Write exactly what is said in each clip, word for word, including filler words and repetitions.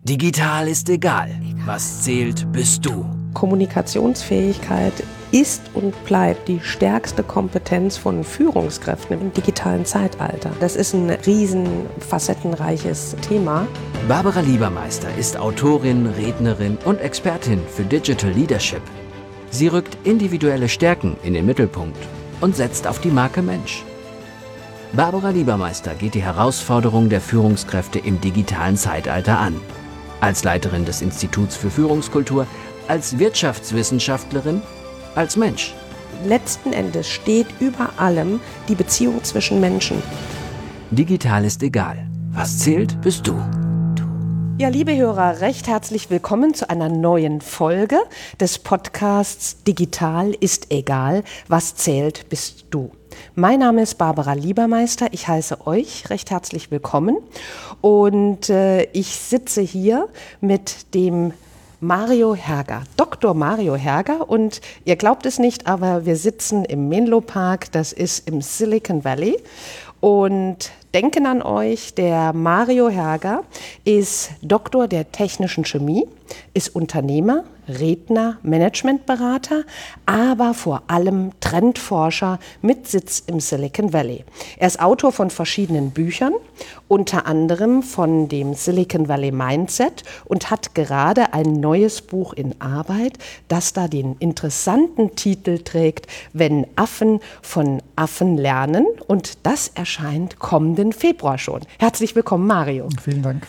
Digital ist egal. Was zählt, bist du. Kommunikationsfähigkeit ist und bleibt die stärkste Kompetenz von Führungskräften im digitalen Zeitalter. Das ist ein riesen facettenreiches Thema. Barbara Liebermeister ist Autorin, Rednerin und Expertin für Digital Leadership. Sie rückt individuelle Stärken in den Mittelpunkt und setzt auf die Marke Mensch. Barbara Liebermeister geht die Herausforderung der Führungskräfte im digitalen Zeitalter an. Als Leiterin des Instituts für Führungskultur, als Wirtschaftswissenschaftlerin, als Mensch. Letzten Endes steht über allem die Beziehung zwischen Menschen. Digital ist egal. Was zählt, bist du. Ja, liebe Hörer, recht herzlich willkommen zu einer neuen Folge des Podcasts Digital ist egal. Was zählt, bist du. Mein Name ist Barbara Liebermeister. Ich heiße euch recht herzlich willkommen. Und äh, ich sitze hier mit dem Mario Herger, Doktor Mario Herger, und ihr glaubt es nicht, aber wir sitzen im Menlo Park, das ist im Silicon Valley, und denken an euch, der Mario Herger ist Doktor der technischen Chemie, ist Unternehmer, Redner, Managementberater, aber vor allem Trendforscher mit Sitz im Silicon Valley. Er ist Autor von verschiedenen Büchern, unter anderem von dem Silicon Valley Mindset, und hat gerade ein neues Buch in Arbeit, das da den interessanten Titel trägt, Wenn Affen von Affen lernen, und das erscheint kommenden Februar schon. Herzlich willkommen, Mario. Vielen Dank.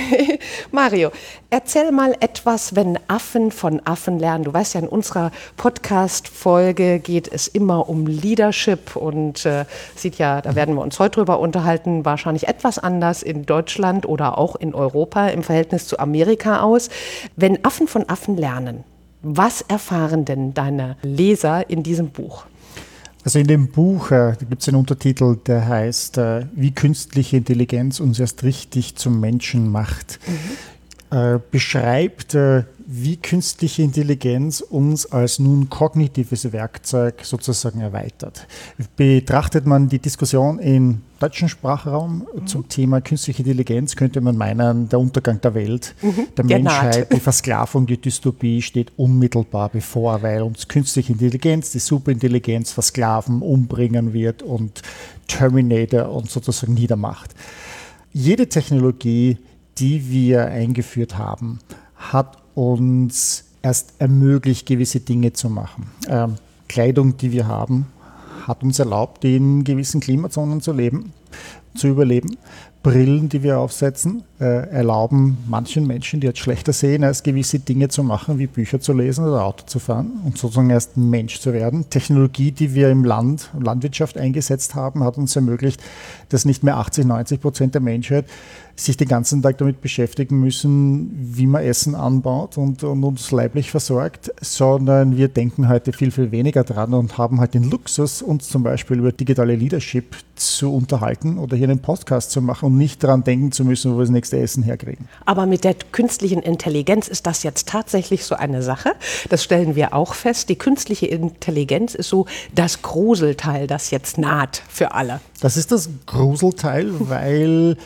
Mario, erzähl mal etwas, wenn Affen von Affen lernen. Du weißt ja, in unserer Podcast-Folge geht es immer um Leadership und äh, sieht ja, da werden wir uns heute drüber unterhalten, wahrscheinlich etwas anders in Deutschland oder auch in Europa im Verhältnis zu Amerika aus. Wenn Affen von Affen lernen, was erfahren denn deine Leser in diesem Buch? Also in dem Buch, äh, da gibt es einen Untertitel, der heißt, äh, wie künstliche Intelligenz uns erst richtig zum Menschen macht. Mhm. Äh, beschreibt, äh, wie künstliche Intelligenz uns als nun kognitives Werkzeug sozusagen erweitert. Betrachtet man die Diskussion im deutschen Sprachraum mhm. zum Thema künstliche Intelligenz, könnte man meinen, der Untergang der Welt, mhm. der, der Menschheit, die Versklavung, die Dystopie steht unmittelbar bevor, weil uns künstliche Intelligenz, die Superintelligenz versklaven, umbringen wird und Terminator und sozusagen niedermacht. Jede Technologie, die wir eingeführt haben, hat uns erst ermöglicht, gewisse Dinge zu machen. Ähm, Kleidung, die wir haben, hat uns erlaubt, in gewissen Klimazonen zu leben, zu überleben. Brillen, die wir aufsetzen, äh, erlauben manchen Menschen, die jetzt schlechter sehen, erst gewisse Dinge zu machen, wie Bücher zu lesen oder Auto zu fahren und sozusagen erst Mensch zu werden. Technologie, die wir im Land, Landwirtschaft eingesetzt haben, hat uns ermöglicht, dass nicht mehr achtzig, neunzig Prozent der Menschheit sich den ganzen Tag damit beschäftigen müssen, wie man Essen anbaut und, und uns leiblich versorgt, sondern wir denken heute viel, viel weniger dran und haben halt den Luxus, uns zum Beispiel über digitale Leadership zu unterhalten oder hier einen Podcast zu machen und nicht daran denken zu müssen, wo wir das nächste Essen herkriegen. Aber mit der künstlichen Intelligenz ist das jetzt tatsächlich so eine Sache. Das stellen wir auch fest. Die künstliche Intelligenz ist so das Gruselteil, das jetzt naht für alle. Das ist das Gruselteil, weil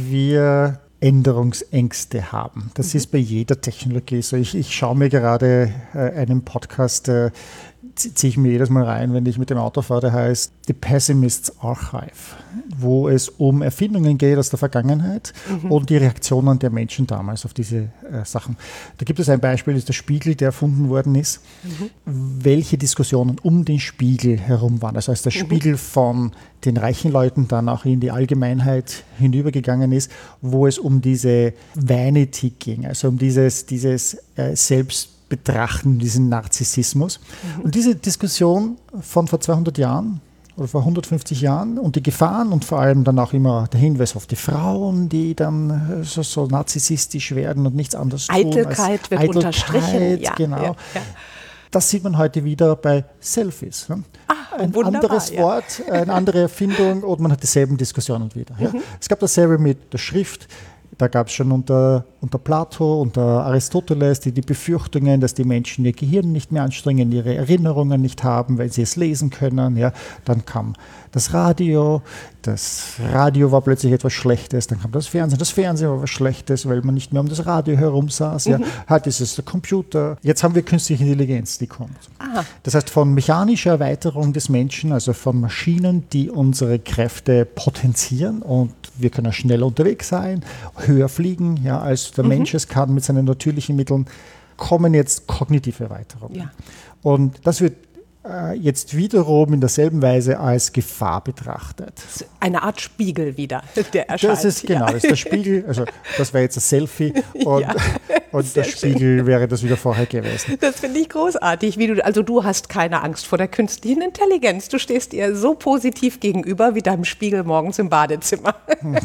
wir Änderungsängste haben. Das mhm. ist bei jeder Technologie so. Ich, ich schaue mir gerade äh, einen Podcast, äh, ziehe ich mir jedes Mal rein, wenn ich mit dem Auto fahre, der heißt The Pessimist's Archive, wo es um Erfindungen geht aus der Vergangenheit mhm. und die Reaktionen der Menschen damals auf diese äh, Sachen. Da gibt es ein Beispiel, das ist der Spiegel, der erfunden worden ist, mhm. welche Diskussionen um den Spiegel herum waren. Also als der mhm. Spiegel von den reichen Leuten dann auch in die Allgemeinheit hinübergegangen ist, wo es um diese Vanity ging, also um dieses, dieses äh, Selbstbetrachten, diesen Narzissmus. Mhm. Und diese Diskussion von vor zweihundert Jahren oder vor hundertfünfzig Jahren und die Gefahren und vor allem dann auch immer der Hinweis auf die Frauen, die dann so, so narzisstisch werden und nichts anderes tun. Eitelkeit wird Eitelkeit, unterstrichen. Ja, genau. Ja, ja. Das sieht man heute wieder bei Selfies. Ah, ein wunderbar, anderes ja. Wort, eine andere Erfindung und man hat dieselben Diskussionen wieder. Ja. Mhm. Es gab dasselbe mit der Schrift. Da gab es schon unter unter Plato, unter Aristoteles, die die Befürchtungen, dass die Menschen ihr Gehirn nicht mehr anstrengen, ihre Erinnerungen nicht haben, weil sie es lesen können. Ja. Dann kam das Radio, das Radio war plötzlich etwas Schlechtes, dann kam das Fernsehen, das Fernsehen war was Schlechtes, weil man nicht mehr um das Radio herum saß. Mhm. Ja. Heute ist es der Computer. Jetzt haben wir künstliche Intelligenz, die kommt. Aha. Das heißt, von mechanischer Erweiterung des Menschen, also von Maschinen, die unsere Kräfte potenzieren und wir können schneller unterwegs sein, höher fliegen, ja, als der mhm. Mensch es kann mit seinen natürlichen Mitteln, kommen jetzt kognitive Erweiterungen. Ja. Und das wird äh, jetzt wiederum in derselben Weise als Gefahr betrachtet. Eine Art Spiegel wieder, der erscheint. Das ist genau, das ist der Spiegel, also das wäre jetzt ein Selfie und, ja, und der Spiegel schön. Wäre das wieder vorher gewesen. Das finde ich großartig. Wie du, also du hast keine Angst vor der künstlichen Intelligenz. Du stehst ihr so positiv gegenüber wie deinem Spiegel morgens im Badezimmer.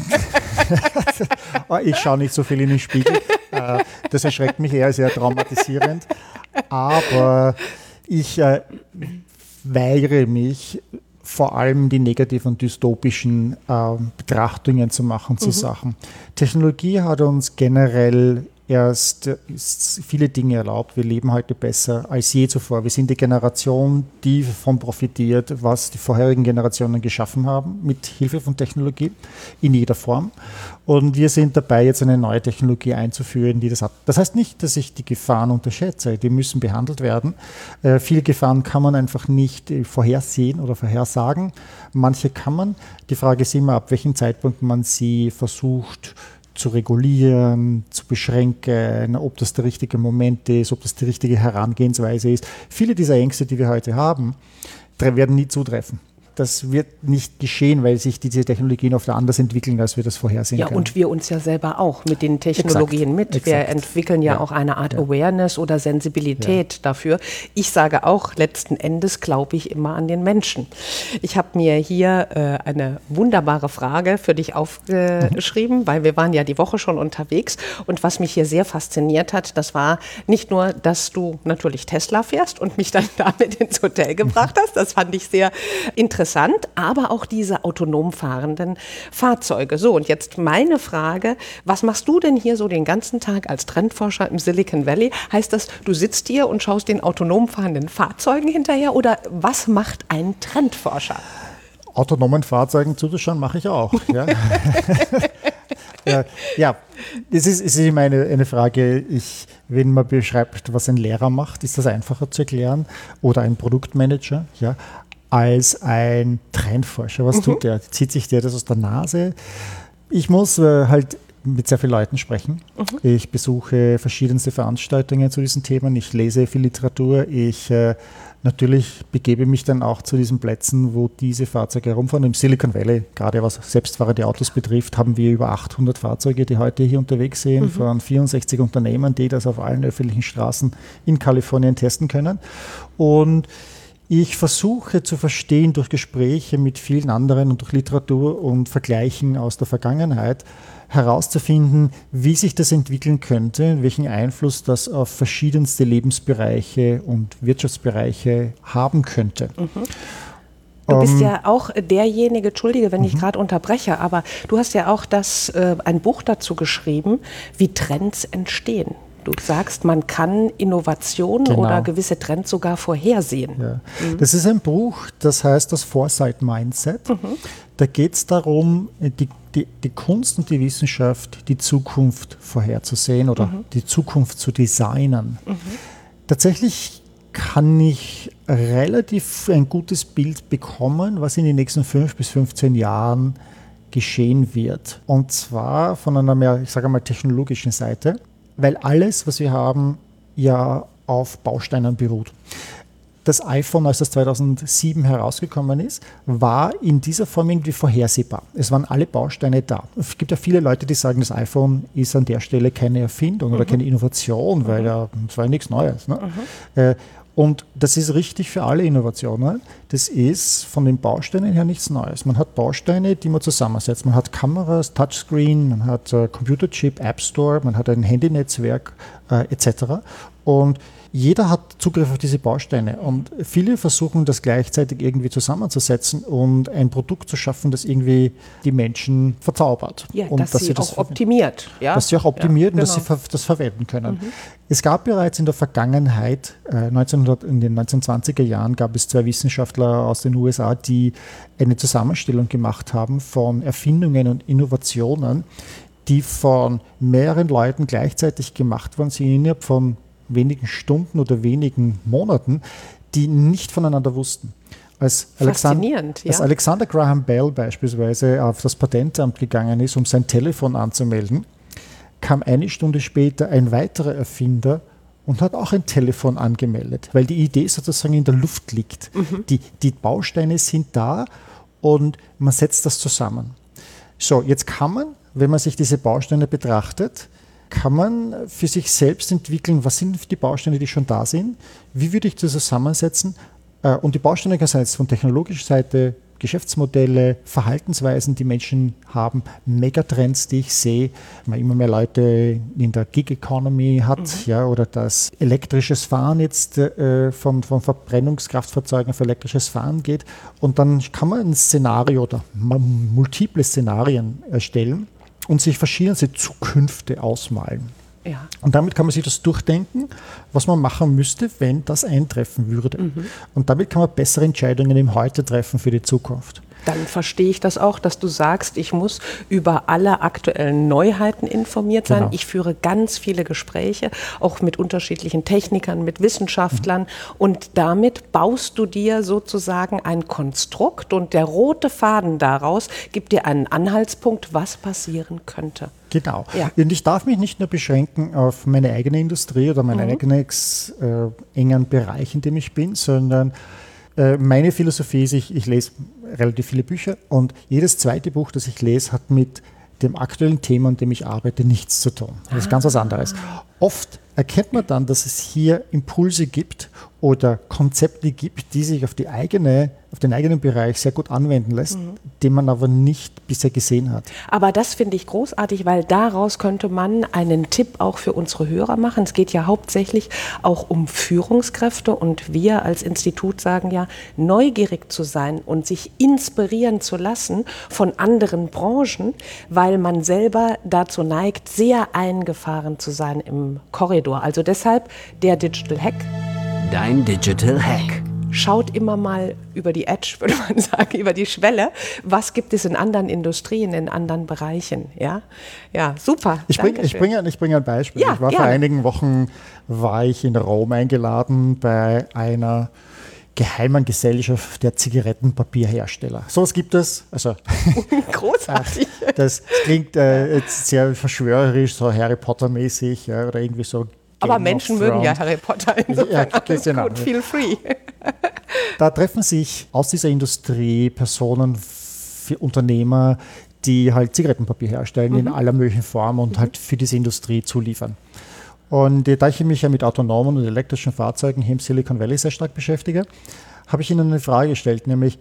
Ich schaue nicht so viel in den Spiegel. Das erschreckt mich eher sehr traumatisierend. Aber ich äh, weigere mich, vor allem die negativen und dystopischen äh, Betrachtungen zu machen zu mhm. Sachen. Technologie hat uns generell erst viele Dinge erlaubt. Wir leben heute besser als je zuvor. Wir sind die Generation, die davon profitiert, was die vorherigen Generationen geschaffen haben, mit Hilfe von Technologie in jeder Form. Und wir sind dabei, jetzt eine neue Technologie einzuführen, die das hat. Das heißt nicht, dass ich die Gefahren unterschätze. Die müssen behandelt werden. Äh, viele Gefahren kann man einfach nicht äh, vorhersehen oder vorhersagen. Manche kann man. Die Frage ist immer, ab welchem Zeitpunkt man sie versucht zu regulieren, zu beschränken, ob das der richtige Moment ist, ob das die richtige Herangehensweise ist. Viele dieser Ängste, die wir heute haben, werden nie zutreffen. Das wird nicht geschehen, weil sich diese Technologien oft anders entwickeln, als wir das vorhersehen ja, können. Und wir uns ja selber auch mit den Technologien exakt, mit. Exakt. Wir entwickeln ja, ja auch eine Art ja. Awareness oder Sensibilität ja. dafür. Ich sage auch, letzten Endes glaube ich immer an den Menschen. Ich habe mir hier äh, eine wunderbare Frage für dich aufgeschrieben, mhm. weil wir waren ja die Woche schon unterwegs. Und was mich hier sehr fasziniert hat, das war nicht nur, dass du natürlich Tesla fährst und mich dann damit ins Hotel gebracht hast. Das fand ich sehr interessant. Aber auch diese autonom fahrenden Fahrzeuge. So, und jetzt meine Frage, was machst du denn hier so den ganzen Tag als Trendforscher im Silicon Valley? Heißt das, du sitzt hier und schaust den autonom fahrenden Fahrzeugen hinterher oder was macht ein Trendforscher? Autonomen Fahrzeugen zuzuschauen mache ich auch. Ja, ja, ja, es ist, es ist immer eine, eine Frage, ich, wenn man beschreibt, was ein Lehrer macht, ist das einfacher zu erklären oder ein Produktmanager, ja, als ein Trendforscher. Was mhm. tut der? Zieht sich der das aus der Nase? Ich muss äh, halt mit sehr vielen Leuten sprechen. Mhm. Ich besuche verschiedenste Veranstaltungen zu diesen Themen. Ich lese viel Literatur. Ich äh, natürlich begebe mich dann auch zu diesen Plätzen, wo diese Fahrzeuge herumfahren. Im Silicon Valley, gerade was selbstfahrende Autos betrifft, haben wir über achthundert Fahrzeuge, die heute hier unterwegs sind, mhm. von vierundsechzig Unternehmen, die das auf allen öffentlichen Straßen in Kalifornien testen können. Und ich versuche zu verstehen durch Gespräche mit vielen anderen und durch Literatur und Vergleichen aus der Vergangenheit herauszufinden, wie sich das entwickeln könnte, welchen Einfluss das auf verschiedenste Lebensbereiche und Wirtschaftsbereiche haben könnte. Mhm. Du bist ja auch derjenige, entschuldige, wenn ich mhm. gerade unterbreche, aber du hast ja auch das, äh, ein Buch dazu geschrieben, wie Trends entstehen. Du sagst, man kann Innovationen genau. oder gewisse Trends sogar vorhersehen. Ja. Mhm. Das ist ein Buch, das heißt das Foresight Mindset. Mhm. Da geht es darum, die, die, die Kunst und die Wissenschaft, die Zukunft vorherzusehen oder mhm. die Zukunft zu designen. Mhm. Tatsächlich kann ich relativ ein gutes Bild bekommen, was in den nächsten fünf bis fünfzehn Jahren geschehen wird. Und zwar von einer mehr, ich sage mal, technologischen Seite. Weil alles, was wir haben, ja auf Bausteinen beruht. Das iPhone, als das zweitausendsieben herausgekommen ist, war in dieser Form irgendwie vorhersehbar. Es waren alle Bausteine da. Es gibt ja viele Leute, die sagen, das iPhone ist an der Stelle keine Erfindung mhm. oder keine Innovation, weil ja, das war ja nichts Neues. Ne? Mhm. Äh, Und das ist richtig für alle Innovationen. Das ist von den Bausteinen her nichts Neues. Man hat Bausteine, die man zusammensetzt. Man hat Kameras, Touchscreen, man hat äh, Computerchip, App Store, man hat ein Handynetzwerk äh, et cetera. Und jeder hat Zugriff auf diese Bausteine und viele versuchen das gleichzeitig irgendwie zusammenzusetzen und ein Produkt zu schaffen, das irgendwie die Menschen verzaubert. Ja, und dass, dass sie sie das auch optimiert. Ja? Dass sie auch optimiert ja, und genau. dass sie ver- das verwenden können. Mhm. Es gab bereits in der Vergangenheit, äh, neunzehnhundert, in den neunzehnhundertzwanziger Jahren, gab es zwei Wissenschaftler aus den U S A, die eine Zusammenstellung gemacht haben von Erfindungen und Innovationen, die von mehreren Leuten gleichzeitig gemacht worden sind, innerhalb von wenigen Stunden oder wenigen Monaten, die nicht voneinander wussten. Als Faszinierend, Alexander, ja. Als Alexander Graham Bell beispielsweise auf das Patentamt gegangen ist, um sein Telefon anzumelden, kam eine Stunde später ein weiterer Erfinder und hat auch ein Telefon angemeldet, weil die Idee sozusagen in der Luft liegt. Mhm. Die, die Bausteine sind da und man setzt das zusammen. So, jetzt kann man, wenn man sich diese Bausteine betrachtet, kann man für sich selbst entwickeln, was sind die Bausteine, die schon da sind, wie würde ich das zusammensetzen. Und die Bausteine können sein jetzt von technologischer Seite, Geschäftsmodelle, Verhaltensweisen, die Menschen haben, Megatrends, die ich sehe, man immer mehr Leute in der Gig Economy hat, mhm. ja, oder das elektrisches Fahren jetzt äh, von, von Verbrennungskraftfahrzeugen auf elektrisches Fahren geht. Und dann kann man ein Szenario oder multiple Szenarien erstellen und sich verschiedene Zukünfte ausmalen. Ja. Und damit kann man sich das durchdenken, was man machen müsste, wenn das eintreffen würde. Mhm. Und damit kann man bessere Entscheidungen im Heute treffen für die Zukunft. Dann verstehe ich das auch, dass du sagst, ich muss über alle aktuellen Neuheiten informiert sein. Genau. Ich führe ganz viele Gespräche, auch mit unterschiedlichen Technikern, mit Wissenschaftlern. Mhm. Und damit baust du dir sozusagen ein Konstrukt und der rote Faden daraus gibt dir einen Anhaltspunkt, was passieren könnte. Genau. Ja. Und ich darf mich nicht nur beschränken auf meine eigene Industrie oder meinen mhm. eigenen äh, engen Bereich, in dem ich bin, sondern äh, meine Philosophie ist, ich, ich lese relativ viele Bücher und jedes zweite Buch, das ich lese, hat mit dem aktuellen Thema, an dem ich arbeite, nichts zu tun. Das ist ganz was anderes. Oft erkennt man dann, dass es hier Impulse gibt oder Konzepte gibt, die sich auf, die eigene, auf den eigenen Bereich sehr gut anwenden lässt, mhm. den man aber nicht bisher gesehen hat. Aber das finde ich großartig, weil daraus könnte man einen Tipp auch für unsere Hörer machen. Es geht ja hauptsächlich auch um Führungskräfte und wir als Institut sagen ja, neugierig zu sein und sich inspirieren zu lassen von anderen Branchen, weil man selber dazu neigt, sehr eingefahren zu sein im Korridor. Also deshalb der Digital Hack. Dein Digital Hack. Schaut immer mal über die Edge, würde man sagen, über die Schwelle. Was gibt es in anderen Industrien, in anderen Bereichen? Ja, ja, super. Ich bringe ich bring, ich bring ein Beispiel. Ja, ich war gerne. Vor einigen Wochen war ich in Rom eingeladen bei einer geheimen Gesellschaft der Zigarettenpapierhersteller. Sowas gibt es. Also, großartig. Das klingt äh, jetzt sehr verschwörerisch, so Harry Potter-mäßig, ja, oder irgendwie so. Game Aber Menschen mögen ja Harry Potter, insofern ja, alles genau. gut, feel free. Da treffen sich aus dieser Industrie Personen, für Unternehmer, die halt Zigarettenpapier herstellen mhm. in aller möglichen Form und mhm. halt für diese Industrie zuliefern. Und da ich mich ja mit autonomen und elektrischen Fahrzeugen hier im Silicon Valley sehr stark beschäftige, habe ich ihnen eine Frage gestellt, nämlich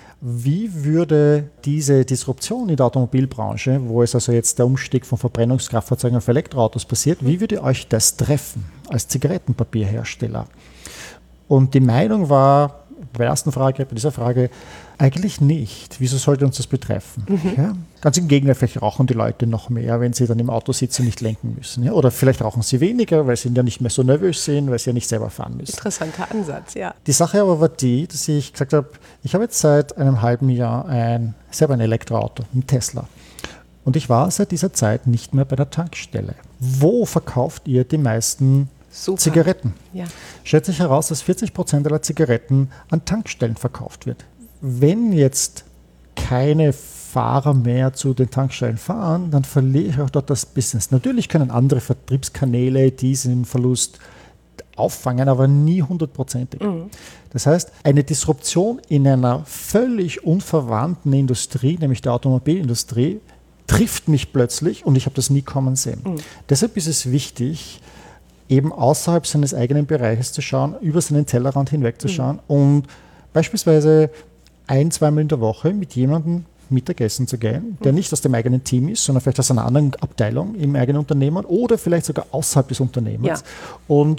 wie würde diese Disruption in der Automobilbranche, wo es also jetzt der Umstieg von Verbrennungskraftfahrzeugen auf Elektroautos passiert, wie würde euch das treffen als Zigarettenpapierhersteller? Und die Meinung war bei der ersten Frage, bei dieser Frage, eigentlich nicht. Wieso sollte uns das betreffen? Mhm. Ja? Ganz im Gegenteil, vielleicht rauchen die Leute noch mehr, wenn sie dann im Auto sitzen und nicht lenken müssen. Ja? Oder vielleicht rauchen sie weniger, weil sie ja nicht mehr so nervös sind, weil sie ja nicht selber fahren müssen. Interessanter Ansatz, ja. Die Sache aber war die, dass ich gesagt habe, ich habe jetzt seit einem halben Jahr ein, selber ein Elektroauto, ein Tesla. Und ich war seit dieser Zeit nicht mehr bei der Tankstelle. Wo verkauft ihr die meisten Super. Zigaretten? Ja. Stellt sich heraus, dass vierzig Prozent aller Zigaretten an Tankstellen verkauft wird. Wenn jetzt keine Fahrer mehr zu den Tankstellen fahren, dann verliere ich auch dort das Business. Natürlich können andere Vertriebskanäle diesen Verlust auffangen, aber nie hundertprozentig. Mhm. Das heißt, eine Disruption in einer völlig unverwandten Industrie, nämlich der Automobilindustrie, trifft mich plötzlich und ich habe das nie kommen sehen. Mhm. Deshalb ist es wichtig, eben außerhalb seines eigenen Bereiches zu schauen, über seinen Tellerrand hinwegzuschauen mhm. und beispielsweise ein-, zweimal in der Woche mit jemandem Mittagessen zu gehen, der nicht aus dem eigenen Team ist, sondern vielleicht aus einer anderen Abteilung im eigenen Unternehmen oder vielleicht sogar außerhalb des Unternehmens. Ja. Und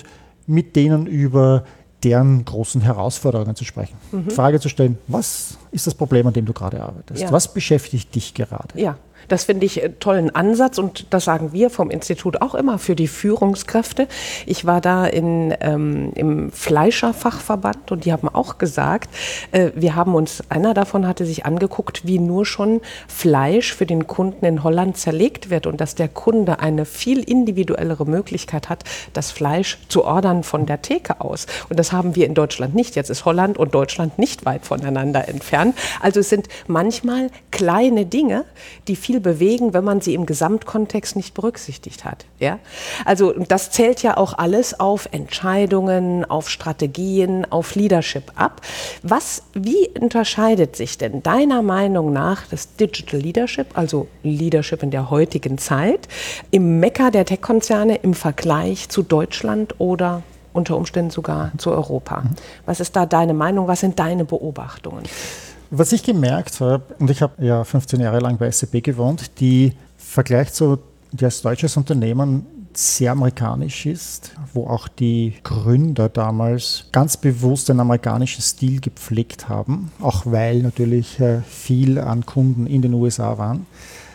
mit denen über deren großen Herausforderungen zu sprechen. Mhm. Frage zu stellen, was ist das Problem, an dem du gerade arbeitest? Ja. Was beschäftigt dich gerade? Ja. Das finde ich einen tollen Ansatz und das sagen wir vom Institut auch immer für die Führungskräfte. Ich war da in, ähm, im Fleischerfachverband und die haben auch gesagt, äh, wir haben uns, einer davon hatte sich angeguckt, wie nur schon Fleisch für den Kunden in Holland zerlegt wird und dass der Kunde eine viel individuellere Möglichkeit hat, das Fleisch zu ordern von der Theke aus. Und das haben wir in Deutschland nicht. Jetzt ist Holland und Deutschland nicht weit voneinander entfernt. Also es sind manchmal kleine Dinge, die viel bewegen, wenn man sie im Gesamtkontext nicht berücksichtigt hat. Ja? Also das zählt ja auch alles auf Entscheidungen, auf Strategien, auf Leadership ab. Was, wie unterscheidet sich denn deiner Meinung nach das Digital Leadership, also Leadership in der heutigen Zeit, im Mekka der Tech-Konzerne im Vergleich zu Deutschland oder unter Umständen sogar zu Europa? Was ist da deine Meinung? Was sind deine Beobachtungen? Was ich gemerkt habe, und ich habe ja fünfzehn Jahre lang bei S A P gewohnt, die Vergleich zu, die als deutsches Unternehmen sehr amerikanisch ist, wo auch die Gründer damals ganz bewusst einen amerikanischen Stil gepflegt haben, auch weil natürlich viel an Kunden in den U S A waren,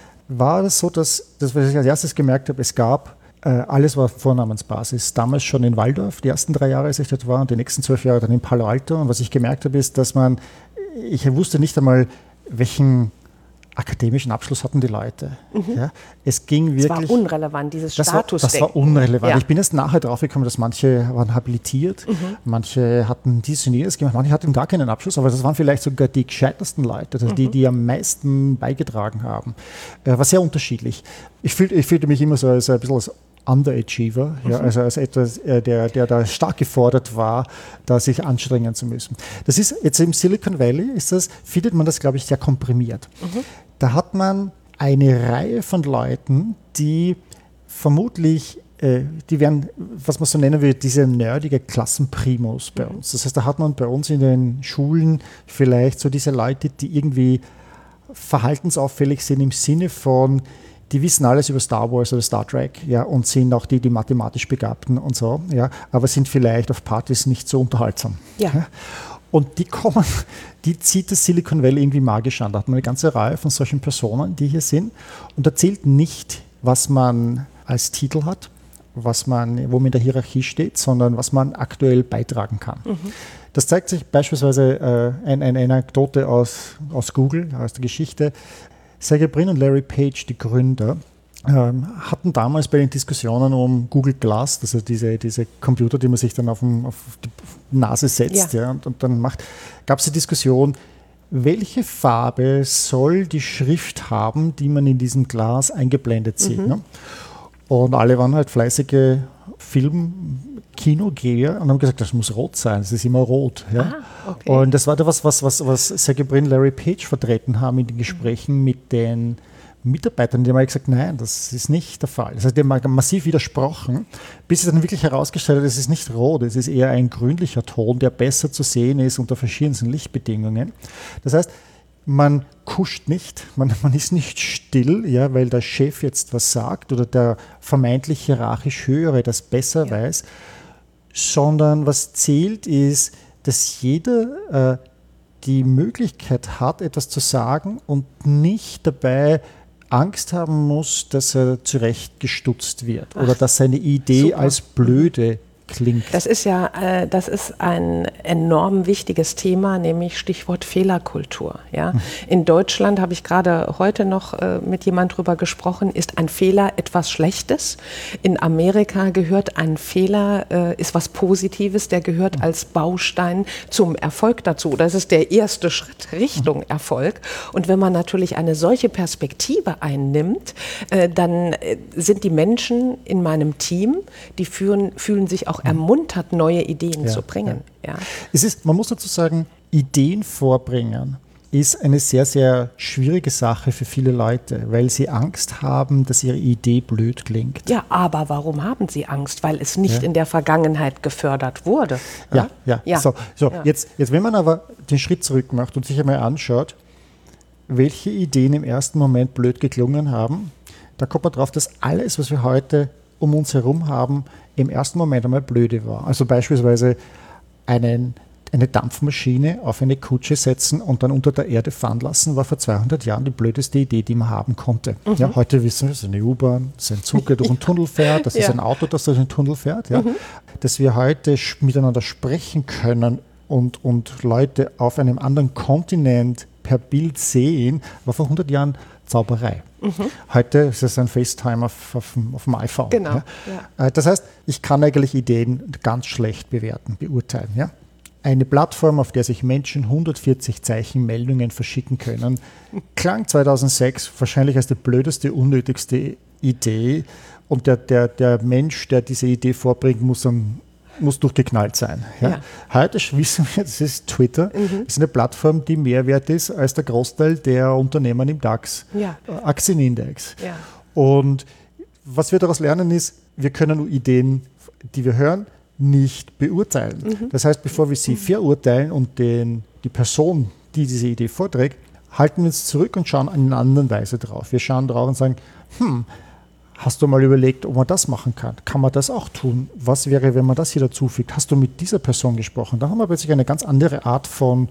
war das so, dass, das, was ich als erstes gemerkt habe, es gab, alles war Vornamensbasis. Damals schon in Waldorf, die ersten drei Jahre, als ich dort war, und die nächsten zwölf Jahre dann in Palo Alto. Und was ich gemerkt habe, ist, dass man Ich wusste nicht einmal, welchen akademischen Abschluss hatten die Leute. Mhm. Ja, es ging wirklich. Das war unrelevant, dieses das war, Statusdenken. Das war unrelevant. Ja. Ich bin erst nachher drauf gekommen, dass manche waren habilitiert, mhm. manche hatten dies und jenes gemacht, manche hatten gar keinen Abschluss, aber das waren vielleicht sogar die gescheitersten Leute, also mhm. die, die am meisten beigetragen haben. War sehr unterschiedlich. Ich fühlte, ich fühlte mich immer so als ein bisschen als Underachiever, ja, also als etwas, der, der da stark gefordert war, da sich anstrengen zu müssen. Das ist jetzt im Silicon Valley, ist das, findet man das, glaube ich, sehr komprimiert. Mhm. Da hat man eine Reihe von Leuten, die vermutlich, äh, die werden, was man so nennen will, diese nerdige Klassenprimus bei uns. Das heißt, da hat man bei uns in den Schulen vielleicht so diese Leute, die irgendwie verhaltensauffällig sind im Sinne von, die wissen alles über Star Wars oder Star Trek, ja, und sind auch die, die mathematisch Begabten und so, ja, aber sind vielleicht auf Partys nicht so unterhaltsam. Ja. Ja. Und die kommen, die zieht das Silicon Valley irgendwie magisch an. Da hat man eine ganze Reihe von solchen Personen, die hier sind. Und da zählt nicht, was man als Titel hat, was man, wo man in der Hierarchie steht, sondern was man aktuell beitragen kann. Mhm. Das zeigt sich beispielsweise äh, eine, eine Anekdote aus, aus Google, aus der Geschichte. Sergey Brin und Larry Page, die Gründer, ähm, hatten damals bei den Diskussionen um Google Glass, also diese, diese Computer, die man sich dann auf, dem, auf die Nase setzt, ja. Ja, und, und dann macht, gab es die Diskussion, welche Farbe soll die Schrift haben, die man in diesem Glas eingeblendet sieht. Mhm. Ne? Und alle waren halt fleißige Film-Kinogeher und haben gesagt, das muss rot sein, es ist immer rot. Ja? Ah, okay. Und das war da was, was, was, was Sergey Brin, Larry Page vertreten haben in den Gesprächen mit den Mitarbeitern, die haben gesagt, nein, das ist nicht der Fall. Das heißt, die haben massiv widersprochen, bis es dann wirklich herausgestellt hat, es ist nicht rot, es ist eher ein grünlicher Ton, der besser zu sehen ist unter verschiedensten Lichtbedingungen. Das heißt, man kuscht nicht, man, man ist nicht still, ja, weil der Chef jetzt was sagt oder der vermeintlich hierarchisch Höhere das besser ja. weiß, sondern was zählt ist, dass jeder äh, die Möglichkeit hat, etwas zu sagen und nicht dabei Angst haben muss, dass er zurechtgestutzt wird Ach, oder dass seine Idee super. als blöde klingt. Das ist ja, äh, das ist ein enorm wichtiges Thema, nämlich Stichwort Fehlerkultur. Ja? Hm. In Deutschland habe ich gerade heute noch äh, mit jemand drüber gesprochen, ist ein Fehler etwas Schlechtes. In Amerika gehört ein Fehler, äh, ist was Positives, der gehört hm. als Baustein zum Erfolg dazu. Das ist der erste Schritt Richtung hm. Erfolg. Und wenn man natürlich eine solche Perspektive einnimmt, äh, dann äh, sind die Menschen in meinem Team, die führen, fühlen sich auch ermuntert, neue Ideen ja, zu bringen. Ja. Ja. Es ist, man muss dazu sagen, Ideen vorbringen ist eine sehr, sehr schwierige Sache für viele Leute, weil sie Angst haben, dass ihre Idee blöd klingt. Ja, aber warum haben sie Angst? Weil es nicht ja. in der Vergangenheit gefördert wurde. Ja, ja. ja. ja. So, so ja. Jetzt, jetzt, wenn man aber den Schritt zurück macht und sich einmal anschaut, welche Ideen im ersten Moment blöd geklungen haben, da kommt man drauf, dass alles, was wir heute um uns herum haben, im ersten Moment einmal blöde war. Also beispielsweise einen, eine Dampfmaschine auf eine Kutsche setzen und dann unter der Erde fahren lassen, war vor zweihundert Jahren die blödeste Idee, die man haben konnte. Mhm. Ja, heute wissen wir, es ist eine U-Bahn, es ist ein Zug, der durch einen Tunnel fährt, das ja. ist ein Auto, das durch einen Tunnel fährt. Ja. Mhm. Dass wir heute miteinander sprechen können und, und Leute auf einem anderen Kontinent per Bild sehen, war vor hundert Jahren Zauberei. Mhm. Heute ist es ein FaceTime auf, auf, auf dem iPhone. Genau. Ja. Ja. Das heißt, ich kann eigentlich Ideen ganz schlecht bewerten, beurteilen. Ja. Eine Plattform, auf der sich Menschen hundertvierzig Zeichen Meldungen verschicken können, klang zweitausendsechs wahrscheinlich als die blödeste, unnötigste Idee. Und der, der, der Mensch, der diese Idee vorbringt, muss dann muss durchgeknallt sein. Ja. Ja. Heute wissen wir, das ist Twitter, mhm. das ist eine Plattform, die mehr wert ist als der Großteil der Unternehmen im DAX, ja. Aktienindex. Ja. Und was wir daraus lernen ist, wir können Ideen, die wir hören, nicht beurteilen. Mhm. Das heißt, bevor wir sie mhm. verurteilen und den, die Person, die diese Idee vorträgt, halten wir uns zurück und schauen in einer anderen Weise drauf. Wir schauen drauf und sagen, hm, hast du mal überlegt, ob man das machen kann? Kann man das auch tun? Was wäre, wenn man das hier dazu fügt? Hast du mit dieser Person gesprochen? Da haben wir plötzlich eine ganz andere Art von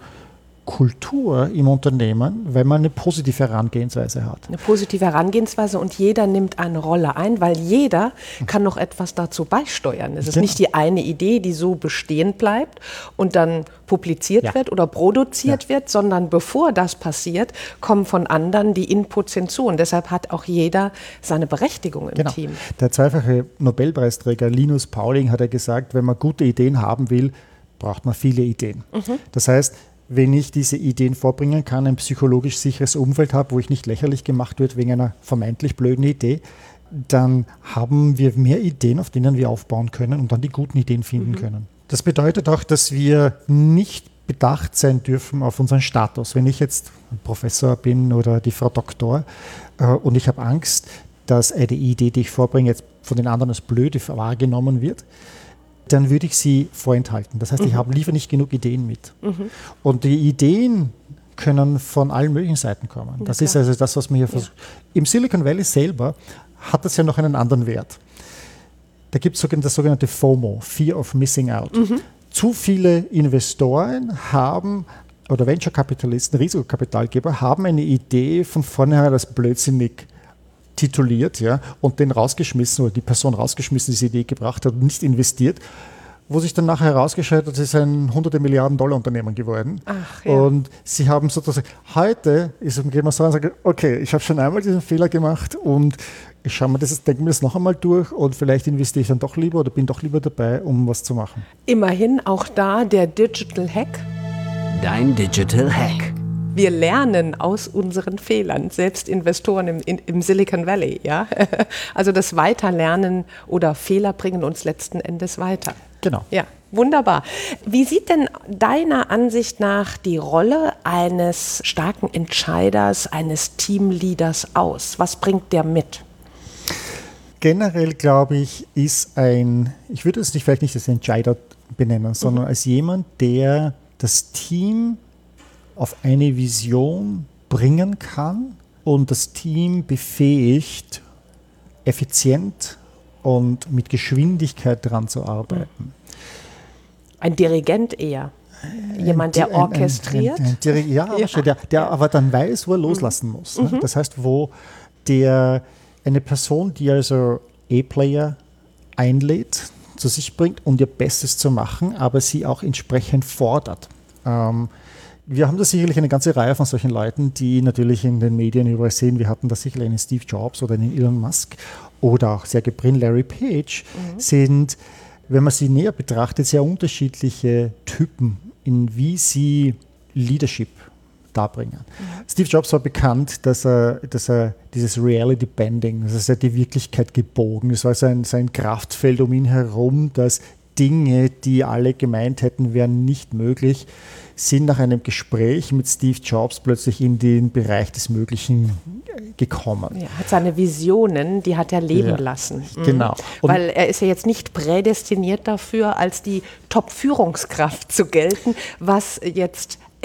Kultur im Unternehmen, weil man eine positive Herangehensweise hat. Eine positive Herangehensweise und jeder nimmt eine Rolle ein, weil jeder kann noch etwas dazu beisteuern. Es ist genau. nicht die eine Idee, die so bestehen bleibt und dann publiziert ja. wird oder produziert ja. wird, sondern bevor das passiert, kommen von anderen die Inputs hinzu. Und deshalb hat auch jeder seine Berechtigung im genau. Team. Der zweifache Nobelpreisträger Linus Pauling hat ja gesagt, wenn man gute Ideen haben will, braucht man viele Ideen. Mhm. Das heißt, wenn ich diese Ideen vorbringen kann, ein psychologisch sicheres Umfeld habe, wo ich nicht lächerlich gemacht wird wegen einer vermeintlich blöden Idee, dann haben wir mehr Ideen, auf denen wir aufbauen können und dann die guten Ideen finden mhm. können. Das bedeutet auch, dass wir nicht bedacht sein dürfen auf unseren Status. Wenn ich jetzt Professor bin oder die Frau Doktor äh, und ich habe Angst, dass eine Idee, die ich vorbringe, jetzt von den anderen als blöde wahrgenommen wird, dann würde ich sie vorenthalten. Das heißt, mhm. ich habe lieber nicht genug Ideen mit. Mhm. Und die Ideen können von allen möglichen Seiten kommen. Ja, das klar. ist also das, was man hier versucht. Ja. Im Silicon Valley selber hat das ja noch einen anderen Wert. Da gibt es das sogenannte FOMO, Fear of Missing Out. Mhm. Zu viele Investoren haben, oder Venture-Kapitalisten, Risikokapitalgeber, haben eine Idee von vornherein als blödsinnig tituliert, ja, und den rausgeschmissen oder die Person rausgeschmissen, die diese Idee gebracht hat und nicht investiert, wo sich dann nachher herausgestellt hat, es ist ein hunderte Milliarden Dollar Unternehmen geworden. Ach, ja. Und sie haben sozusagen, heute ist es, gehen wir so und sagen, okay, ich habe schon einmal diesen Fehler gemacht und ich schaue mir das, denke mir das noch einmal durch und vielleicht investiere ich dann doch lieber oder bin doch lieber dabei, um was zu machen. Immerhin auch da der Digital Hack. Dein Digital Hack. Wir lernen aus unseren Fehlern, selbst Investoren im, in, im Silicon Valley. Ja? Also das Weiterlernen oder Fehler bringen uns letzten Endes weiter. Genau. Ja, wunderbar. Wie sieht denn deiner Ansicht nach die Rolle eines starken Entscheiders, eines Teamleaders aus? Was bringt der mit? Generell, glaube ich, ist ein, ich würde es nicht, vielleicht nicht als Entscheider benennen, sondern mhm. als jemand, der das Team auf eine Vision bringen kann und das Team befähigt, effizient und mit Geschwindigkeit daran zu arbeiten. Ein Dirigent eher. Jemand, der orchestriert? Ein, ein, ein, ein, ja, ja. der, der aber dann weiß, wo er loslassen muss. Mhm. Ne? Das heißt, wo der eine Person, die also A-Player einlädt, zu sich bringt, um ihr Bestes zu machen, aber sie auch entsprechend fordert. Ähm, Wir haben da sicherlich eine ganze Reihe von solchen Leuten, die natürlich in den Medien überall sehen. Wir hatten da sicherlich einen Steve Jobs oder einen Elon Musk oder auch Sergey Brin, Larry Page, mhm. sind, wenn man sie näher betrachtet, sehr unterschiedliche Typen, in wie sie Leadership darbringen. Mhm. Steve Jobs war bekannt, dass er, dass er dieses Reality-Bending, das ist ja die Wirklichkeit gebogen, das war sein, sein Kraftfeld um ihn herum, dass Dinge, die alle gemeint hätten, wären nicht möglich, sind nach einem Gespräch mit Steve Jobs plötzlich in den Bereich des Möglichen gekommen. Er hat seine Visionen, die hat er leben ja, lassen. Mhm. Genau. Und weil er ist ja jetzt nicht prädestiniert dafür, als die Top-Führungskraft zu gelten, was jetzt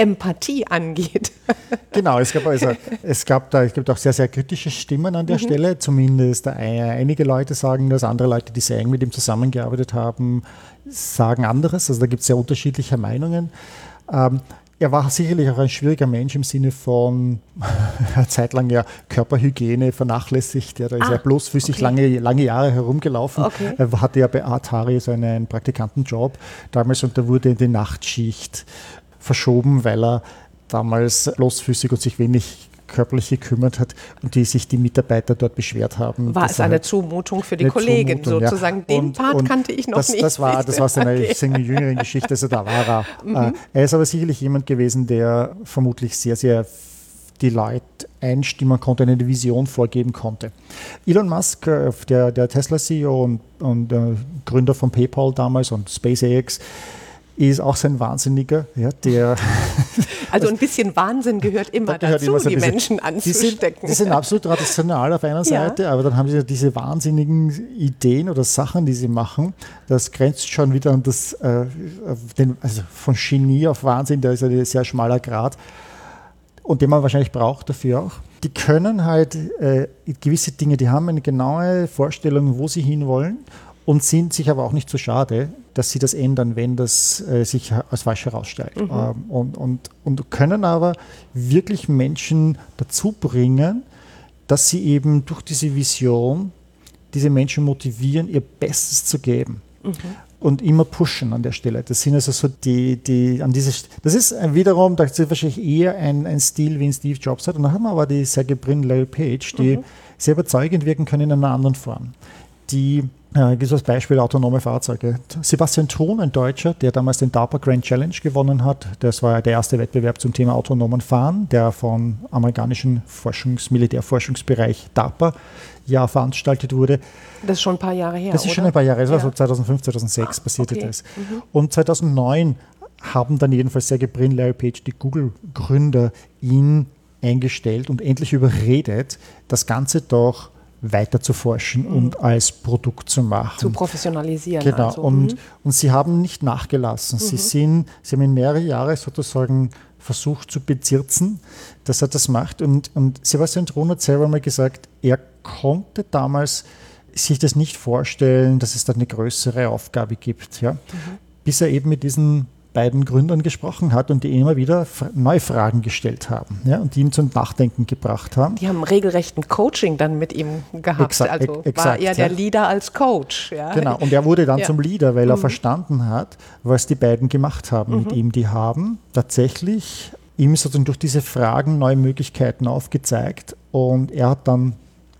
Empathie angeht. Genau, es gab also, es gab da, es gibt auch sehr, sehr kritische Stimmen an der mhm. Stelle. Zumindest einige Leute sagen das, andere Leute, die sehr eng mit ihm zusammengearbeitet haben, sagen anderes. Also da gibt es sehr unterschiedliche Meinungen. Ähm, Er war sicherlich auch ein schwieriger Mensch im Sinne von eine Zeit lang ja Körperhygiene vernachlässigt. Ja, da ist ah, er bloßfüßig okay. lange, lange Jahre herumgelaufen. Okay. Er hatte ja bei Atari so einen Praktikantenjob damals und da wurde in die Nachtschicht verschoben, weil er damals bloßfüßig und sich wenig körperlich gekümmert hat und die sich die Mitarbeiter dort beschwert haben. War es eine halt Zumutung für die Kollegin sozusagen? Ja. Den und, Part und kannte ich noch das, nicht. Das war, das war seine okay. jüngeren Geschichte, also da war er. Mhm. Er ist aber sicherlich jemand gewesen, der vermutlich sehr, sehr die Leute einstimmen konnte, eine Vision vorgeben konnte. Elon Musk, der, der Tesla-C E O und, und äh, Gründer von PayPal damals und SpaceX, ist auch so ein Wahnsinniger, ja, der... Also ein bisschen Wahnsinn gehört immer gehört dazu, immer so die diese, Menschen anzustecken. Die sind, die sind absolut rational auf einer Seite, ja. aber dann haben sie diese wahnsinnigen Ideen oder Sachen, die sie machen. Das grenzt schon wieder an das, äh, den, also von Genie auf Wahnsinn, da ist ein sehr schmaler Grat und den man wahrscheinlich braucht dafür auch. Die können halt äh, gewisse Dinge, die haben eine genaue Vorstellung, wo sie hinwollen und sind sich aber auch nicht so schade, dass sie das ändern, wenn das äh, sich als falsch herausstellt. Mhm. Ähm, und, und, und können aber wirklich Menschen dazu bringen, dass sie eben durch diese Vision diese Menschen motivieren, ihr Bestes zu geben. Mhm. Und immer pushen an der Stelle. Das sind also so die, die an diese, das ist wiederum, das ist wahrscheinlich eher ein, ein Stil, wie ihn Steve Jobs hat. Und dann haben wir aber die Sergey Brin, Larry Page, die mhm. sehr überzeugend wirken können in einer anderen Form. Die Äh, gibt es als Beispiel autonome Fahrzeuge. Sebastian Thrun, ein Deutscher, der damals den DARPA Grand Challenge gewonnen hat. Das war der erste Wettbewerb zum Thema autonomen Fahren, der vom amerikanischen Forschungs-, Militärforschungsbereich DARPA ja veranstaltet wurde. Das ist schon ein paar Jahre her, Das ist oder? schon ein paar Jahre her, das ja. war so zweitausendfünf, zweitausendsechs ah, passierte okay. das. Mhm. Und zweitausendneun haben dann jedenfalls Sergey Brin, Larry Page, die Google-Gründer, ihn eingestellt und endlich überredet, das Ganze doch weiter zu forschen mhm. und als Produkt zu machen. Zu professionalisieren. Genau, also. und, mhm. und sie haben nicht nachgelassen. Mhm. Sie, sind, sie haben ihn mehrere Jahre sozusagen versucht zu bezirzen, dass er das macht. Und, und Sebastian Thrun hat selber mal gesagt, er konnte damals sich das nicht vorstellen, dass es da eine größere Aufgabe gibt. Ja? Mhm. Bis er eben mit diesen beiden Gründern gesprochen hat und die immer wieder neue Fragen gestellt haben, ja, und die ihn zum Nachdenken gebracht haben. Die haben regelrechten Coaching dann mit ihm gehabt, exakt, also exakt, war er der ja. Leader als Coach. Ja. Genau, und er wurde dann ja. zum Leader, weil er mhm. verstanden hat, was die beiden gemacht haben mhm. mit ihm. Die haben tatsächlich ihm sozusagen durch diese Fragen neue Möglichkeiten aufgezeigt und er hat dann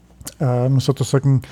ähm, sozusagen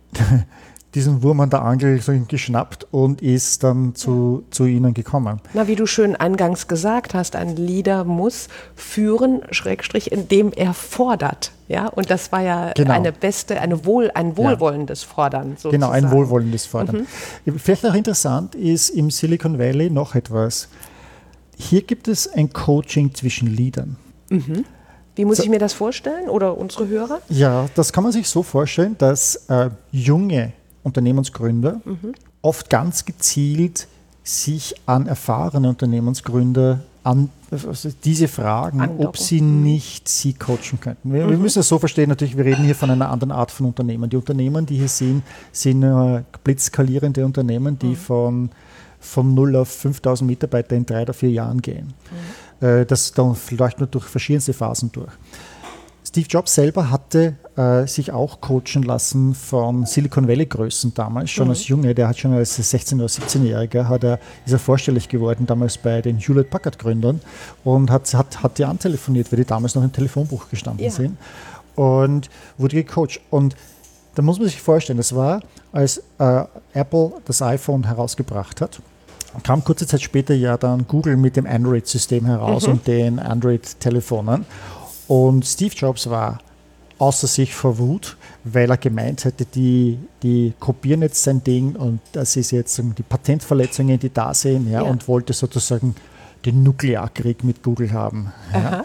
diesen Wurm an der Angel so geschnappt und ist dann zu, zu ihnen gekommen. Na, wie du schön eingangs gesagt hast, ein Leader muss führen, Schrägstrich, indem er fordert. Ja? Und das war ja genau. eine beste, eine Wohl, ein wohlwollendes ja. Fordern sozusagen. Genau, ein wohlwollendes Fordern. Mhm. Vielleicht auch interessant ist im Silicon Valley noch etwas. Hier gibt es ein Coaching zwischen Leadern. Mhm. Wie muss so, ich mir das vorstellen oder unsere Hörer? Ja, das kann man sich so vorstellen, dass äh, junge Unternehmensgründer mhm. oft ganz gezielt sich an erfahrene Unternehmensgründer an also diese fragen, Andocken. ob sie nicht sie coachen könnten. Wir, mhm. wir müssen es so verstehen, natürlich, wir reden hier von einer anderen Art von Unternehmen. Die Unternehmen, die hier sind, sind äh, blitzskalierende Unternehmen, die mhm. von, von null auf fünftausend Mitarbeiter in drei oder vier Jahren gehen. Mhm. Äh, das dann vielleicht nur durch verschiedenste Phasen durch. Steve Jobs selber hatte äh, sich auch coachen lassen von Silicon Valley Größen damals, schon mhm. als Junge, der hat schon als sechzehn- oder siebzehnjähriger hat er, ist er vorstellig geworden, damals bei den Hewlett-Packard-Gründern und hat, hat, hat die antelefoniert, weil die damals noch im Telefonbuch gestanden ja. sind und wurde gecoacht. Und da muss man sich vorstellen, das war, als äh, Apple das iPhone herausgebracht hat, kam kurze Zeit später ja dann Google mit dem Android-System heraus mhm. und den Android-Telefonen. Und Steve Jobs war außer sich vor Wut, weil er gemeint hätte, die, die kopieren jetzt sein Ding und das ist jetzt die Patentverletzungen, die da sind, ja, ja. und wollte sozusagen den Nuklearkrieg mit Google haben. Ja.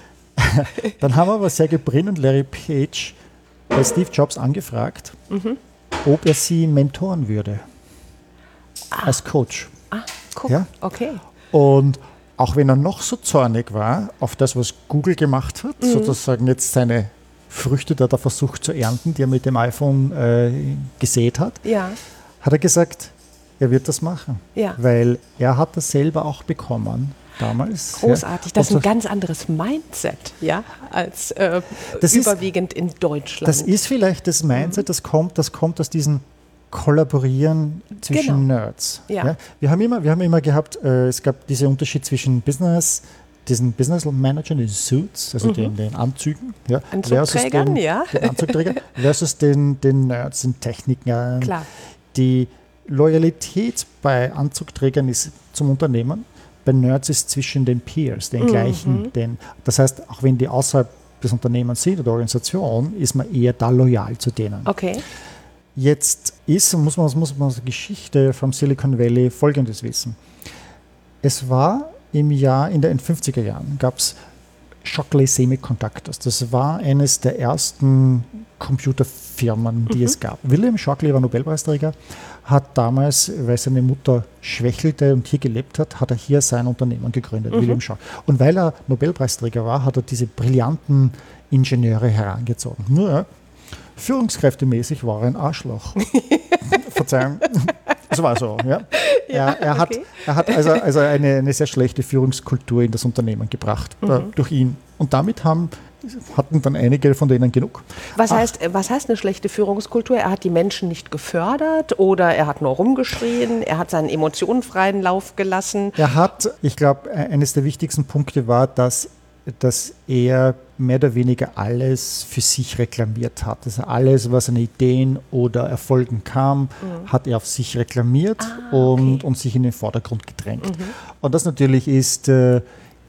Dann haben aber Sergey Brin und Larry Page bei Steve Jobs angefragt, mhm. ob er sie mentoren würde ah. als Coach. Ah, guck, ja? okay. Und auch wenn er noch so zornig war auf das, was Google gemacht hat, mhm. sozusagen jetzt seine Früchte, die er da versucht zu ernten, die er mit dem iPhone äh, gesät hat, ja. hat er gesagt, er wird das machen. Ja. Weil er hat das selber auch bekommen damals. Großartig, ja. das ist ein ganz anderes Mindset, ja, als äh, das überwiegend ist, in Deutschland. Das ist vielleicht das Mindset, mhm. das kommt, das kommt aus diesem Kollaborieren zwischen genau. Nerds. Ja. Ja. Wir haben immer, wir haben immer gehabt, äh, es gab diesen Unterschied zwischen Business, diesen Business Managern, den Suits, also mhm. den, den Anzügen, ja, Anzugträgern, den, ja. den Anzugträger, versus den, den Nerds, den Technikern. Klar. Die Loyalität bei Anzugträgern ist zum Unternehmen, bei Nerds ist zwischen den Peers, den mhm. gleichen. Den, das heißt, auch wenn die außerhalb des Unternehmens sind oder Organisation, ist man eher da loyal zu denen. Okay. Jetzt ist, muss man, muss man aus der Geschichte vom Silicon Valley Folgendes wissen. Es war im Jahr, in den fünfziger Jahren, gab es Shockley Semiconductors. Das war eines der ersten Computerfirmen, die mhm. es gab. William Shockley war Nobelpreisträger, hat damals, weil seine Mutter schwächelte und hier gelebt hat, hat er hier sein Unternehmen gegründet, mhm. William Shockley. Und weil er Nobelpreisträger war, hat er diese brillanten Ingenieure herangezogen. Nur führungskräftemäßig war er ein Arschloch. Verzeihung. Das war so, ja. ja er, er, hat, okay. er hat also, also eine, eine sehr schlechte Führungskultur in das Unternehmen gebracht, mhm. äh, durch ihn. Und damit haben, hatten dann einige von denen genug. Was heißt, was heißt eine schlechte Führungskultur? Er hat die Menschen nicht gefördert oder er hat nur rumgeschrien, er hat seinen emotionenfreien Lauf gelassen? Er hat, ich glaube, eines der wichtigsten Punkte war, dass dass er mehr oder weniger alles für sich reklamiert hat. Also alles, was an Ideen oder Erfolgen kam, mhm. hat er auf sich reklamiert ah, und, okay. und sich in den Vordergrund gedrängt. Mhm. Und das natürlich ist äh,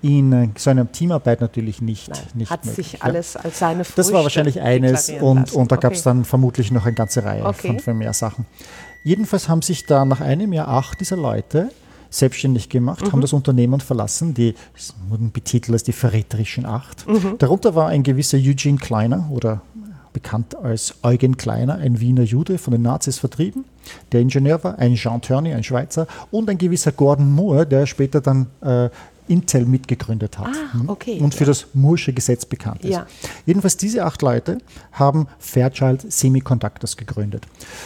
in so einer Teamarbeit natürlich nicht, Nein, nicht hat möglich. sich alles ja. als seine Früchte Das war wahrscheinlich eines und, und da okay. gab es dann vermutlich noch eine ganze Reihe okay. von, von mehr Sachen. Jedenfalls haben sich da nach einem Jahr acht dieser Leute selbstständig gemacht, mhm. haben das Unternehmen verlassen, die wurden betitelt als die verräterischen Acht. Mhm. Darunter war ein gewisser Eugene Kleiner oder bekannt als Eugen Kleiner, ein Wiener Jude, von den Nazis vertrieben, der Ingenieur war, ein Jean Turney, ein Schweizer und ein gewisser Gordon Moore, der später dann äh, Intel mitgegründet hat ah, okay, und für ja. das Moore'sche Gesetz bekannt ist. Ja. Jedenfalls diese acht Leute haben Fairchild Semiconductors gegründet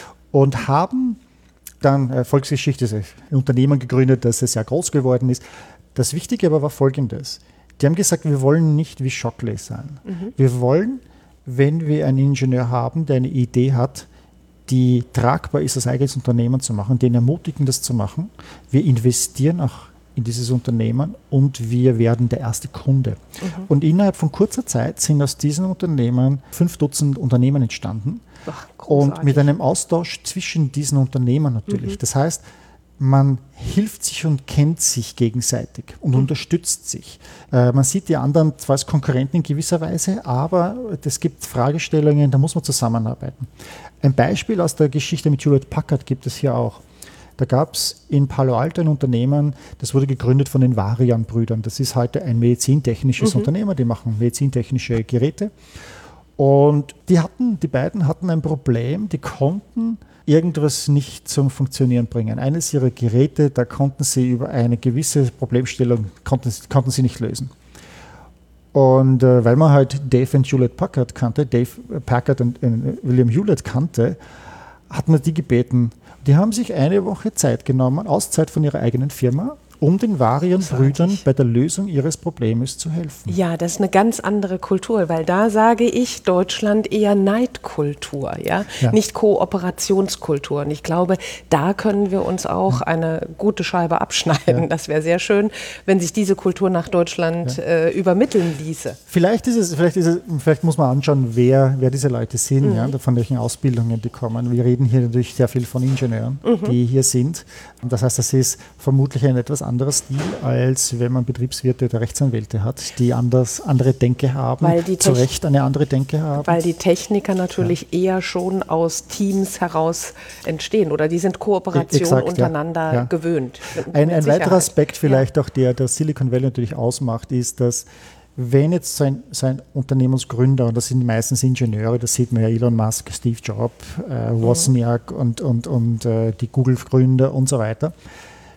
und haben dann äh, Volksgeschichte, ein Unternehmen gegründet, das sehr groß geworden ist. Das Wichtige aber war Folgendes. Die haben gesagt, wir wollen nicht wie Shockley sein. Mhm. Wir wollen, wenn wir einen Ingenieur haben, der eine Idee hat, die tragbar ist, das eigenes Unternehmen zu machen, den ermutigen, das zu machen. Wir investieren auch in dieses Unternehmen und wir werden der erste Kunde. Mhm. Und innerhalb von kurzer Zeit sind aus diesen Unternehmen fünf Dutzend Unternehmen entstanden. Ach, und mit einem Austausch zwischen diesen Unternehmen natürlich. Mhm. Das heißt, man hilft sich und kennt sich gegenseitig und mhm. unterstützt sich. Äh, man sieht die anderen zwar als Konkurrenten in gewisser Weise, aber es gibt Fragestellungen, da muss man zusammenarbeiten. Ein Beispiel aus der Geschichte mit Hewlett Packard gibt es hier auch. Da gab es in Palo Alto ein Unternehmen, das wurde gegründet von den Varian-Brüdern. Das ist heute ein medizintechnisches mhm. Unternehmen, die machen medizintechnische Geräte. Und die hatten, die beiden hatten ein Problem, die konnten irgendwas nicht zum Funktionieren bringen. Eines ihrer Geräte, da konnten sie über eine gewisse Problemstellung, konnten, konnten sie nicht lösen. Und äh, weil man halt Dave und Hewlett Packard kannte, Dave Packard und äh, William Hewlett kannte, hat man die gebeten. Die haben sich eine Woche Zeit genommen, Auszeit von ihrer eigenen Firma, um den Varian-Brüdern bei der Lösung ihres Problems zu helfen. Ja, das ist eine ganz andere Kultur, weil da sage ich Deutschland eher Neidkultur, ja? Ja. Nicht Kooperationskultur. Und ich glaube, da können wir uns auch ja. eine gute Scheibe abschneiden. Ja. Das wäre sehr schön, wenn sich diese Kultur nach Deutschland ja. äh, übermitteln ließe. Vielleicht ist es, vielleicht ist es, vielleicht muss man anschauen, wer, wer diese Leute sind, mhm. ja, von welchen Ausbildungen die kommen. Wir reden hier natürlich sehr viel von Ingenieuren, mhm. die hier sind. Und das heißt, das ist vermutlich ein etwas anderer Stil, als wenn man Betriebswirte oder Rechtsanwälte hat, die anders, andere Denke haben, weil die zu Recht eine andere Denke haben. Weil die Techniker natürlich ja. eher schon aus Teams heraus entstehen oder die sind Kooperation Exakt, untereinander ja. Ja. gewöhnt. Ein, ein weiterer Aspekt vielleicht ja. auch, der das Silicon Valley natürlich ausmacht, ist, dass wenn jetzt so ein, so ein Unternehmensgründer, und das sind meistens Ingenieure, das sieht man ja Elon Musk, Steve Jobs, äh, Wozniak mhm. und, und, und äh, die Google-Gründer und so weiter,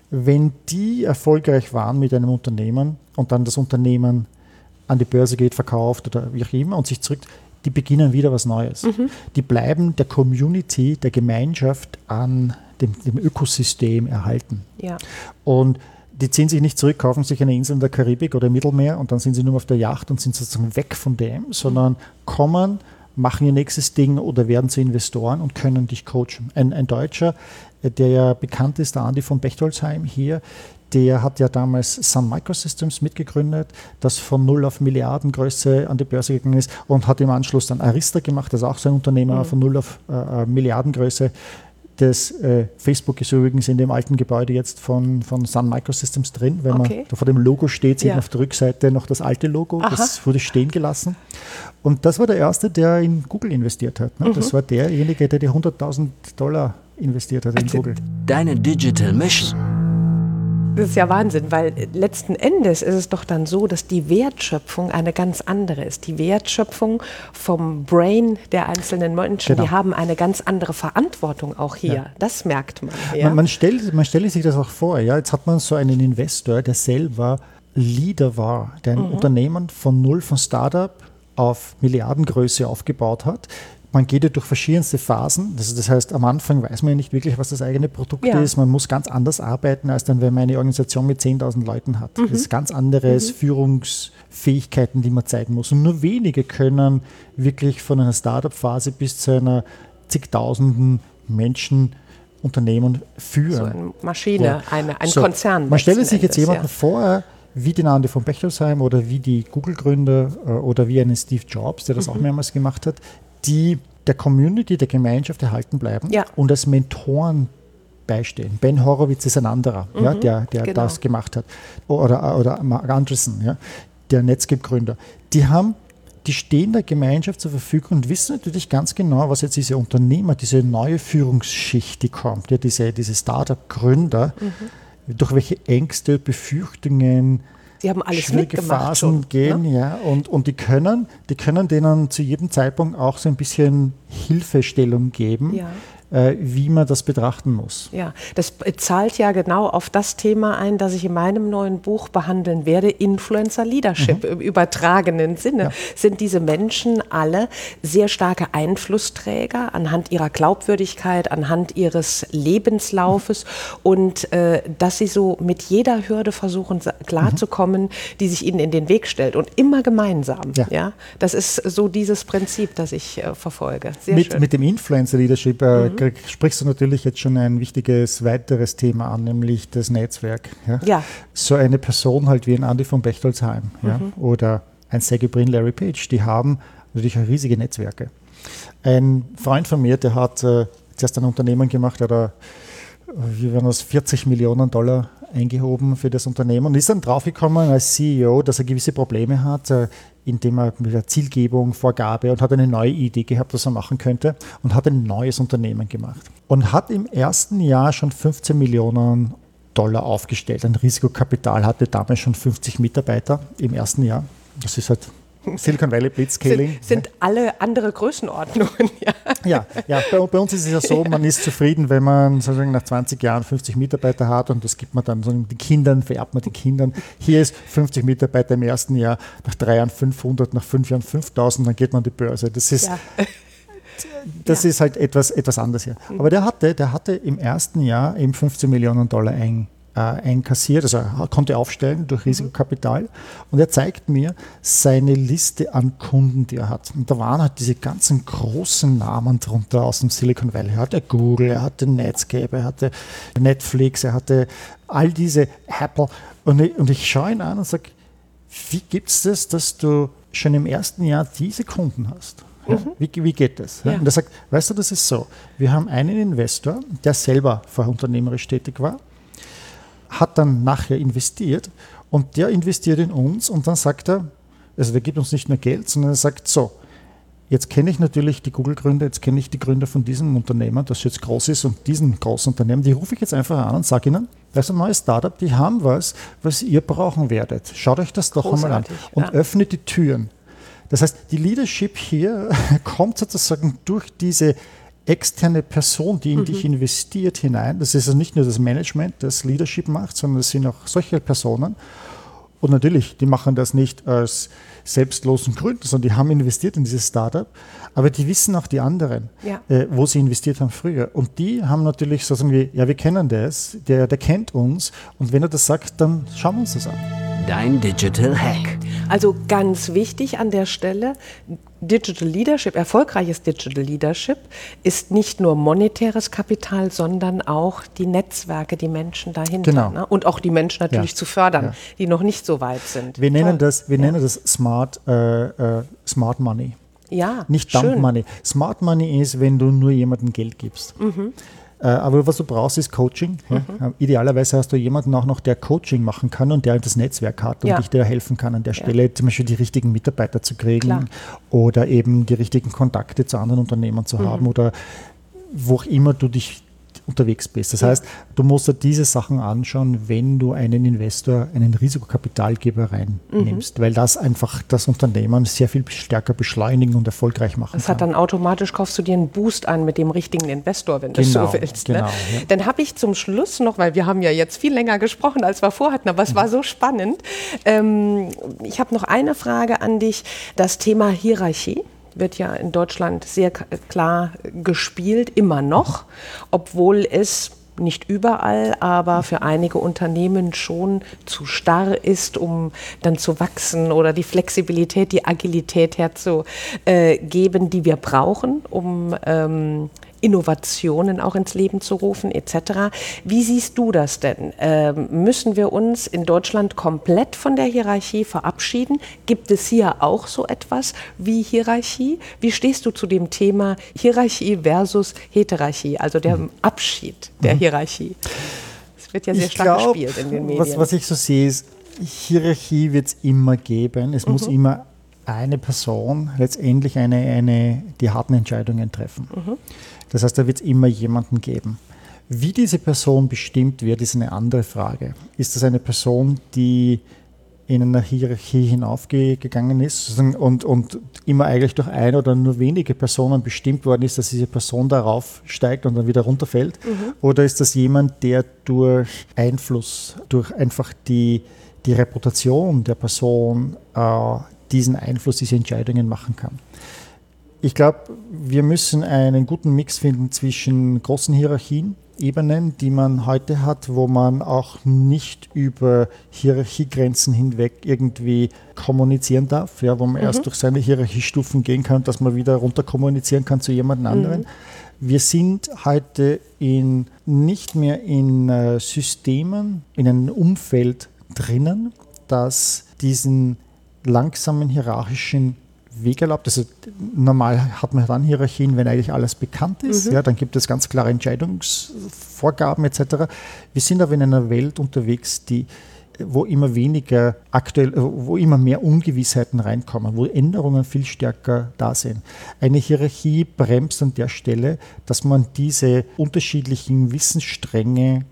wenn die erfolgreich waren mit einem Unternehmen und dann das Unternehmen an die Börse geht, verkauft oder wie auch immer und sich zurück, die beginnen wieder was Neues. Mhm. Die bleiben der Community, der Gemeinschaft an dem, dem Ökosystem erhalten. Ja. Und die ziehen sich nicht zurück, kaufen sich eine Insel in der Karibik oder im Mittelmeer und dann sind sie nur auf der Yacht und sind sozusagen weg von dem, sondern mhm. kommen, machen ihr nächstes Ding oder werden zu Investoren und können dich coachen. Ein, ein Deutscher, der ja bekannt ist, der Andi von Bechtolsheim hier, der hat ja damals Sun Microsystems mitgegründet, das von null auf Milliardengröße an die Börse gegangen ist und hat im Anschluss dann Arista gemacht, das ist auch so ein Unternehmer mhm. von null auf äh, Milliardengröße. Das äh, Facebook ist übrigens in dem alten Gebäude jetzt von, von Sun Microsystems drin. Wenn okay. man da vor dem Logo steht, sieht ja. man auf der Rückseite noch das alte Logo. Aha. Das wurde stehen gelassen. Und das war der Erste, der in Google investiert hat. Ne? Mhm. Das war derjenige, der die hunderttausend Dollar investiert hat in also Google. Deine Digital Mission. Das ist ja Wahnsinn, weil letzten Endes ist es doch dann so, dass die Wertschöpfung eine ganz andere ist. Die Wertschöpfung vom Brain der einzelnen Menschen, genau. die haben eine ganz andere Verantwortung auch hier. Ja. Das merkt man. Ja. Man, man, stellt, man stellt sich das auch vor. Ja? Jetzt hat man so einen Investor, der selber Leader war, der ein mhm. Unternehmen von null, von Startup auf Milliardengröße aufgebaut hat. Man geht ja durch verschiedenste Phasen. Das, das heißt, am Anfang weiß man ja nicht wirklich, was das eigene Produkt ja. ist. Man muss ganz anders arbeiten, als dann, wenn man eine Organisation mit zehntausend Leuten hat. Mhm. Das ist ganz anderes mhm. Führungsfähigkeiten, die man zeigen muss. Und nur wenige können wirklich von einer Startup-Phase bis zu einer zigtausenden Menschen Unternehmen führen. So eine Maschine, ja. eine, ein so, Konzern. Man stelle sich jetzt jemanden ja. vor, wie den Andi von Bechtolsheim oder wie die Google-Gründer oder wie einen Steve Jobs, der das mhm. auch mehrmals gemacht hat, die der Community, der Gemeinschaft erhalten bleiben ja. und als Mentoren beistehen. Ben Horowitz ist ein anderer, mhm, ja, der, der genau. das gemacht hat. Oder, oder Mark Andreessen, ja, der Netscape-Gründer. Die haben, die stehen der Gemeinschaft zur Verfügung und wissen natürlich ganz genau, was jetzt diese Unternehmer, diese neue Führungsschicht, die kommt, ja, diese, diese Startup-Gründer, mhm. durch welche Ängste, Befürchtungen, Sie haben alles schwierige Phasen schon, gehen, ne? ja, und, und die können, die können denen zu jedem Zeitpunkt auch so ein bisschen Hilfestellung geben, ja. äh, wie man das betrachten muss. Ja, das zahlt ja genau auf das Thema ein, das ich in meinem neuen Buch behandeln werde, Influencer Leadership mhm. im übertragenen Sinne. Ja. Sind diese Menschen alle sehr starke Einflussträger anhand ihrer Glaubwürdigkeit, anhand ihres Lebenslaufes mhm. und äh, dass sie so mit jeder Hürde versuchen klarzukommen, mhm. die sich ihnen in den Weg stellt und immer gemeinsam. Ja. Ja? Das ist so dieses Prinzip, das ich äh, verfolge. Sehr mit, schön. Mit dem Influencer Leadership äh, mhm. sprichst du natürlich jetzt schon ein wichtiges weiteres Thema an, nämlich das Netzwerk. Ja? Ja. So eine Person halt wie ein Andi von Bechtolsheim mhm. ja? oder ein Sergey Brin, Larry Page, die haben natürlich auch riesige Netzwerke. Ein Freund von mir, der hat äh, zuerst ein Unternehmen gemacht, hat er, wie waren das, vierzig Millionen Dollar eingehoben für das Unternehmen und ist dann draufgekommen als C E O, dass er gewisse Probleme hat, äh, indem er mit der Zielgebung, Vorgabe und hat eine neue Idee gehabt, was er machen könnte und hat ein neues Unternehmen gemacht. Und hat im ersten Jahr schon fünfzehn Millionen Dollar aufgestellt. Ein Risikokapital, hatte damals schon fünfzig Mitarbeiter im ersten Jahr. Das ist halt Silicon Valley Blitzscaling. Sind, sind alle andere Größenordnungen. Ja, ja, ja bei, bei uns ist es ja so, man ist zufrieden, wenn man sozusagen nach zwanzig Jahren fünfzig Mitarbeiter hat und das gibt man dann so den Kindern, vererbt man den Kindern. Hier ist fünfzig Mitarbeiter im ersten Jahr, nach drei Jahren fünfhundert, nach fünf Jahren fünftausend, dann geht man an die Börse. Das ist, ja. das ja. ist halt etwas, etwas anderes hier. Aber der hatte, der hatte im ersten Jahr eben fünfzehn Millionen Dollar ein. einkassiert, also er konnte aufstellen durch Risikokapital und er zeigt mir seine Liste an Kunden, die er hat. Und da waren halt diese ganzen großen Namen drunter aus dem Silicon Valley. Er hatte Google, er hatte Netscape, er hatte Netflix, er hatte all diese Apple und ich, und ich schaue ihn an und sage, wie gibt es das, dass du schon im ersten Jahr diese Kunden hast? Ja, mhm. wie, wie geht das? Ja. Und er sagt, weißt du, das ist so, wir haben einen Investor, der selber vorher unternehmerisch tätig war, hat dann nachher investiert und der investiert in uns und dann sagt er, also der gibt uns nicht mehr Geld, sondern er sagt so, jetzt kenne ich natürlich die Google-Gründer, jetzt kenne ich die Gründer von diesem Unternehmen, das jetzt groß ist und diesen großen Unternehmen, die rufe ich jetzt einfach an und sage ihnen, das ist ein neues Startup, die haben was, was ihr brauchen werdet. Schaut euch das doch Großartig, einmal an und ja. öffnet die Türen. Das heißt, die Leadership hier kommt sozusagen durch diese externe Person, die in mhm. dich investiert hinein. Das ist also nicht nur das Management, das Leadership macht, sondern es sind auch solche Personen. Und natürlich, die machen das nicht als selbstlosen Gründer, sondern die haben investiert in dieses Startup, aber die wissen auch die anderen, ja. äh, wo sie investiert haben früher. Und die haben natürlich so sagen wir, ja, wir kennen das, der, der kennt uns und wenn er das sagt, dann schauen wir uns das an. Dein Digital Hack. Also ganz wichtig an der Stelle, Digital Leadership, erfolgreiches Digital Leadership ist nicht nur monetäres Kapital, sondern auch die Netzwerke, die Menschen dahinter. Genau. Ne? Und auch die Menschen natürlich ja. zu fördern, ja. die noch nicht so weit sind. Wir nennen das, wir ja. nennen das Smart, äh, äh, Smart Money. Ja, nicht Dump schön. Money. Smart Money ist, wenn du nur jemandem Geld gibst. Mhm. Äh, aber was du brauchst, ist Coaching. Mhm. Ja. Idealerweise hast du jemanden auch noch, der Coaching machen kann und der das Netzwerk hat und ja. dich dir helfen kann an der Stelle, ja. zum Beispiel die richtigen Mitarbeiter zu kriegen Klar. oder eben die richtigen Kontakte zu anderen Unternehmen zu mhm. haben oder wo auch immer du dich unterwegs bist. Das ja. heißt, du musst dir diese Sachen anschauen, wenn du einen Investor, einen Risikokapitalgeber reinnimmst, mhm. weil das einfach das Unternehmen sehr viel stärker beschleunigen und erfolgreich machen das kann. Das hat dann automatisch, kaufst du dir einen Boost an mit dem richtigen Investor, wenn du genau, das so willst. Genau, ne? ja. Dann habe ich zum Schluss noch, weil wir haben ja jetzt viel länger gesprochen, als wir vorhatten, aber es mhm. war so spannend. Ähm, ich habe noch eine Frage an dich, das Thema Hierarchie. Wird ja in Deutschland sehr klar gespielt, immer noch, obwohl es nicht überall, aber für einige Unternehmen schon zu starr ist, um dann zu wachsen oder die Flexibilität, die Agilität herzugeben, die wir brauchen, um ähm, Innovationen auch ins Leben zu rufen et cetera. Wie siehst du das denn? Ähm, müssen wir uns in Deutschland komplett von der Hierarchie verabschieden? Gibt es hier auch so etwas wie Hierarchie? Wie stehst du zu dem Thema Hierarchie versus Heterarchie, also der mhm. Abschied der mhm. Hierarchie? Das wird ja sehr ich stark glaub, gespielt in den Medien. Was, was ich so sehe, ist, Hierarchie wird es immer geben. Es mhm. muss immer eine Person letztendlich eine, eine, die harten Entscheidungen treffen. Mhm. Das heißt, da wird es immer jemanden geben. Wie diese Person bestimmt wird, ist eine andere Frage. Ist das eine Person, die in einer Hierarchie hinaufgegangen ist und, und immer eigentlich durch eine oder nur wenige Personen bestimmt worden ist, dass diese Person darauf steigt und dann wieder runterfällt? Mhm. Oder ist das jemand, der durch Einfluss, durch einfach die, die Reputation der Person äh, diesen Einfluss, diese Entscheidungen machen kann? Ich glaube, wir müssen einen guten Mix finden zwischen großen Hierarchien, Ebenen, die man heute hat, wo man auch nicht über Hierarchiegrenzen hinweg irgendwie kommunizieren darf, ja, wo man mhm. erst durch seine Hierarchiestufen gehen kann, dass man wieder runter kommunizieren kann zu jemand anderen. Mhm. Wir sind heute in, nicht mehr in äh, Systemen, in einem Umfeld drinnen, das diesen langsamen hierarchischen Weg erlaubt. Also normal hat man dann Hierarchien, wenn eigentlich alles bekannt ist. Mhm. Ja, dann gibt es ganz klare Entscheidungsvorgaben et cetera. Wir sind aber in einer Welt unterwegs, die, wo immer weniger aktuell, wo immer mehr Ungewissheiten reinkommen, wo Änderungen viel stärker da sind. Eine Hierarchie bremst an der Stelle, dass man diese unterschiedlichen Wissensstränge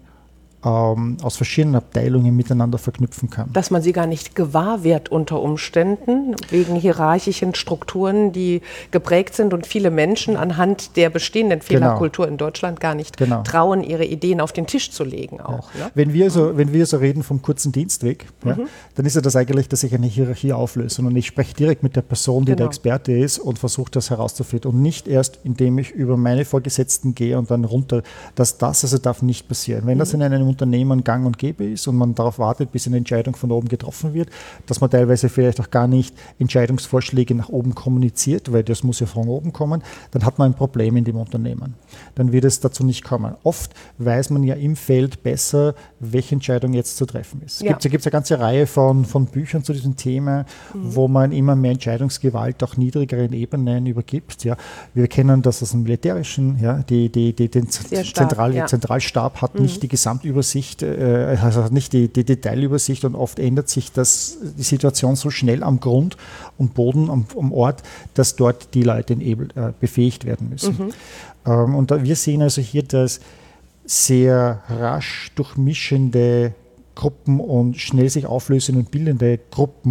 ähm, aus verschiedenen Abteilungen miteinander verknüpfen kann. Dass man sie gar nicht gewahr wird unter Umständen, wegen hierarchischen Strukturen, die geprägt sind und viele Menschen anhand der bestehenden Fehlerkultur genau. in Deutschland gar nicht genau. trauen, ihre Ideen auf den Tisch zu legen. Auch, ja. ne? Wenn wir so, mhm. wenn wir so reden vom kurzen Dienstweg, mhm. ja, dann ist ja das eigentlich, dass ich eine Hierarchie auflöse und ich spreche direkt mit der Person, die genau. der Experte ist und versuche das herauszufinden und nicht erst, indem ich über meine Vorgesetzten gehe und dann runter. Dass das also darf nicht passieren. Wenn mhm. das in einem Unternehmen gang und gäbe ist und man darauf wartet, bis eine Entscheidung von oben getroffen wird, dass man teilweise vielleicht auch gar nicht Entscheidungsvorschläge nach oben kommuniziert, weil das muss ja von oben kommen, dann hat man ein Problem in dem Unternehmen. Dann wird es dazu nicht kommen. Oft weiß man ja im Feld besser, welche Entscheidung jetzt zu treffen ist. Ja. Es gibt eine ganze Reihe von, von Büchern zu diesem Thema, mhm. wo man immer mehr Entscheidungsgewalt auch niedrigeren Ebenen übergibt. Ja. Wir kennen das aus dem Militärischen, ja. die, die, die, den Zentral, ja. Zentralstab hat mhm. nicht die Gesamtübersicht, äh, also nicht die, die Detailübersicht und oft ändert sich das, die Situation so schnell am Grund und Boden, am, am Ort, dass dort die Leute eben, äh, befähigt werden müssen. Mhm. Ähm, und da, wir sehen also hier, dass sehr rasch durchmischende Gruppen und schnell sich auflösende und bildende Gruppen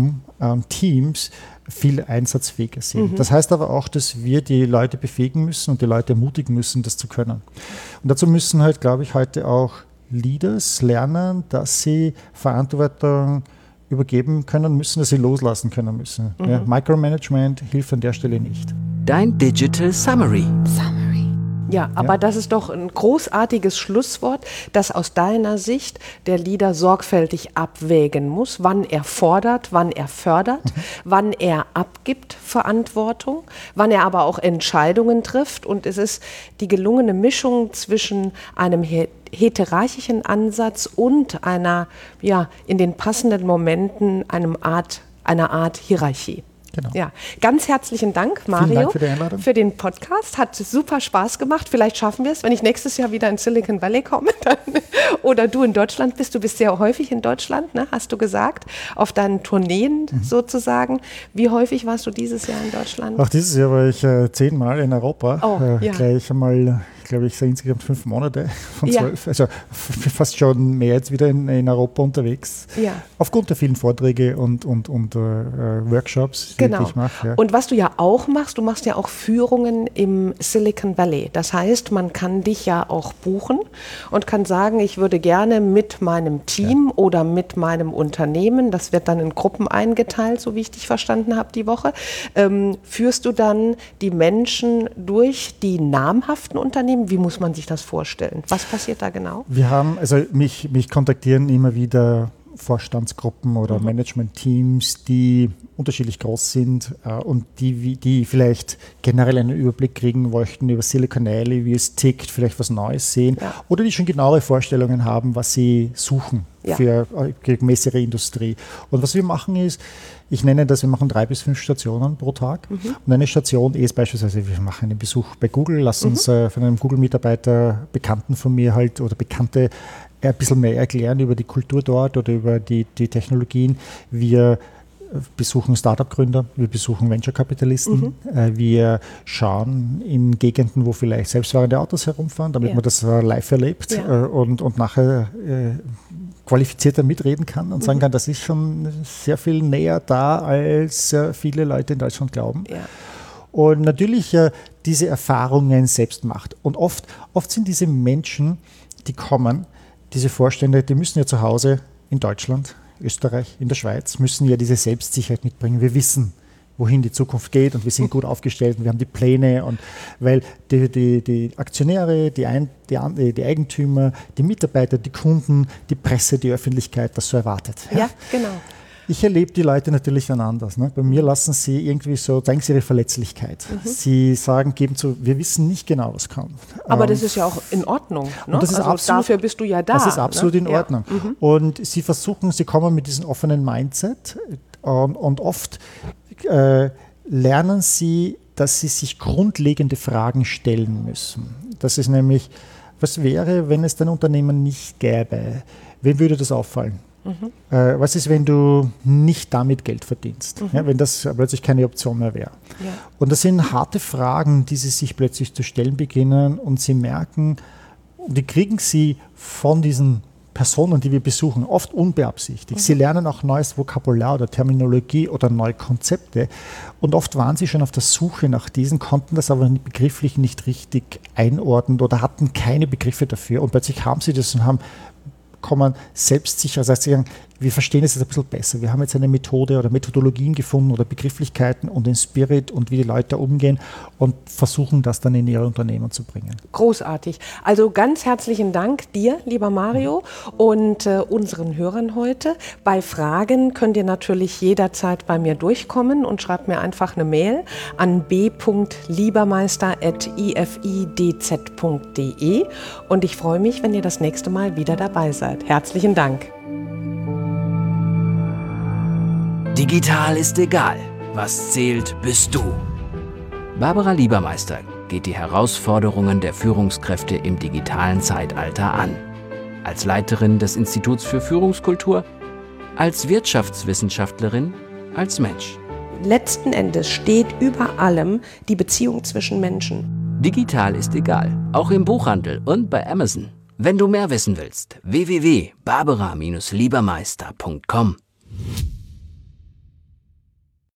ähm, Teams viel einsatzfähiger sind. Mhm. Das heißt aber auch, dass wir die Leute befähigen müssen und die Leute ermutigen müssen, das zu können. Und dazu müssen halt, glaube ich, heute auch Leaders lernen, dass sie Verantwortung übergeben können müssen, dass sie loslassen können müssen. Mhm. Ja, Micromanagement hilft an der Stelle nicht. Dein Digital Summary. Summary. Ja, aber ja. das ist doch ein großartiges Schlusswort, dass aus deiner Sicht der Leader sorgfältig abwägen muss, wann er fordert, wann er fördert, mhm. wann er abgibt Verantwortung, wann er aber auch Entscheidungen trifft. Und es ist die gelungene Mischung zwischen einem hierarchischen Ansatz und einer, ja, in den passenden Momenten einem Art, einer Art Hierarchie. Genau. Ja, ganz herzlichen Dank, Mario, Dank für, die Einladung. für den Podcast. Hat super Spaß gemacht. Vielleicht schaffen wir es, wenn ich nächstes Jahr wieder in Silicon Valley komme dann, oder du in Deutschland bist. Du bist sehr häufig in Deutschland, ne, hast du gesagt, auf deinen Tourneen mhm. sozusagen. Wie häufig warst du dieses Jahr in Deutschland? Auch dieses Jahr war ich äh, zehnmal in Europa. Oh, äh, ja. Gleich einmal, glaube ich, so insgesamt fünf Monate von zwölf. Ja. Also fast schon mehr jetzt wieder in, in Europa unterwegs. Ja. Aufgrund der vielen Vorträge und, und, und äh, Workshops. Genau. Ich mache, ja. Und was du ja auch machst, du machst ja auch Führungen im Silicon Valley. Das heißt, man kann dich ja auch buchen und kann sagen, ich würde gerne mit meinem Team ja. oder mit meinem Unternehmen, das wird dann in Gruppen eingeteilt, so wie ich dich verstanden habe die Woche, ähm, führst du dann die Menschen durch die namhaften Unternehmen? Wie muss man sich das vorstellen? Was passiert da genau? Wir haben, also mich, mich kontaktieren immer wieder Vorstandsgruppen oder mhm. Management-Teams, die unterschiedlich groß sind äh, und die, die vielleicht generell einen Überblick kriegen möchten über Silicon Valley, wie es tickt, vielleicht was Neues sehen ja. oder die schon genauere Vorstellungen haben, was sie suchen ja. für gemäß ihrer Industrie. Und was wir machen ist, ich nenne das, wir machen drei bis fünf Stationen pro Tag. Mhm. Und eine Station ist beispielsweise, wir machen einen Besuch bei Google, lass uns mhm. äh, von einem Google-Mitarbeiter, Bekannten von mir halt oder Bekannte ein bisschen mehr erklären über die Kultur dort oder über die, die Technologien. Wir besuchen Startup-Gründer, wir besuchen Venture-Kapitalisten, mhm. äh, wir schauen in Gegenden, wo vielleicht selbstfahrende Autos herumfahren, damit ja. man das äh, live erlebt ja. äh, und, und nachher äh, qualifizierter mitreden kann und mhm. sagen kann, das ist schon sehr viel näher da, als äh, viele Leute in Deutschland glauben. Ja. Und natürlich äh, diese Erfahrungen selbst macht. Und oft, oft sind diese Menschen, die kommen, diese Vorstände, die müssen ja zu Hause in Deutschland, Österreich, in der Schweiz, müssen ja diese Selbstsicherheit mitbringen. Wir wissen, wohin die Zukunft geht und wir sind gut aufgestellt und wir haben die Pläne. Und weil die, die, die Aktionäre, die, Ein, die, die Eigentümer, die Mitarbeiter, die Kunden, die Presse, die Öffentlichkeit das so erwartet. Ja, ja genau. Ich erlebe die Leute natürlich dann anders. Ne? Bei mir lassen sie irgendwie so, zeigen sie ihre Verletzlichkeit. Mhm. Sie sagen, geben zu, wir wissen nicht genau, was kommt. Aber ähm, das ist ja auch in Ordnung. Ne? Und das ist also absolut, dafür bist du ja da. Das ist absolut ne? in Ordnung. Ja. Mhm. Und sie versuchen, sie kommen mit diesem offenen Mindset ähm, und oft äh, lernen sie, dass sie sich grundlegende Fragen stellen müssen. Das ist nämlich, was wäre, wenn es dein Unternehmen nicht gäbe? Wem würde das auffallen? Mhm. Äh, was ist, wenn du nicht damit Geld verdienst? Mhm. Ja, wenn das plötzlich keine Option mehr wäre. Ja. Und das sind harte Fragen, die sie sich plötzlich zu stellen beginnen und sie merken, die kriegen sie von diesen Personen, die wir besuchen, oft unbeabsichtigt. Mhm. Sie lernen auch neues Vokabular oder Terminologie oder neue Konzepte und oft waren sie schon auf der Suche nach diesen, konnten das aber begrifflich nicht richtig einordnen oder hatten keine Begriffe dafür und plötzlich haben sie das und haben kommen selbstsicher, das heißt, sie sagen, wir verstehen es jetzt ein bisschen besser. Wir haben jetzt eine Methode oder Methodologien gefunden oder Begrifflichkeiten und den Spirit und wie die Leute umgehen und versuchen das dann in ihre Unternehmen zu bringen. Großartig. Also ganz herzlichen Dank dir, lieber Mario, und äh, unseren Hörern heute. Bei Fragen könnt ihr natürlich jederzeit bei mir durchkommen und schreibt mir einfach eine Mail an b punkt liebermeister at i f i d z punkt d e und ich freue mich, wenn ihr das nächste Mal wieder dabei seid. Herzlichen Dank. Digital ist egal. Was zählt, bist du. Barbara Liebermeister geht die Herausforderungen der Führungskräfte im digitalen Zeitalter an. Als Leiterin des Instituts für Führungskultur, als Wirtschaftswissenschaftlerin, als Mensch. Letzten Endes steht über allem die Beziehung zwischen Menschen. Digital ist egal, auch im Buchhandel und bei Amazon. Wenn du mehr wissen willst, w w w punkt barbara Bindestrich liebermeister punkt com.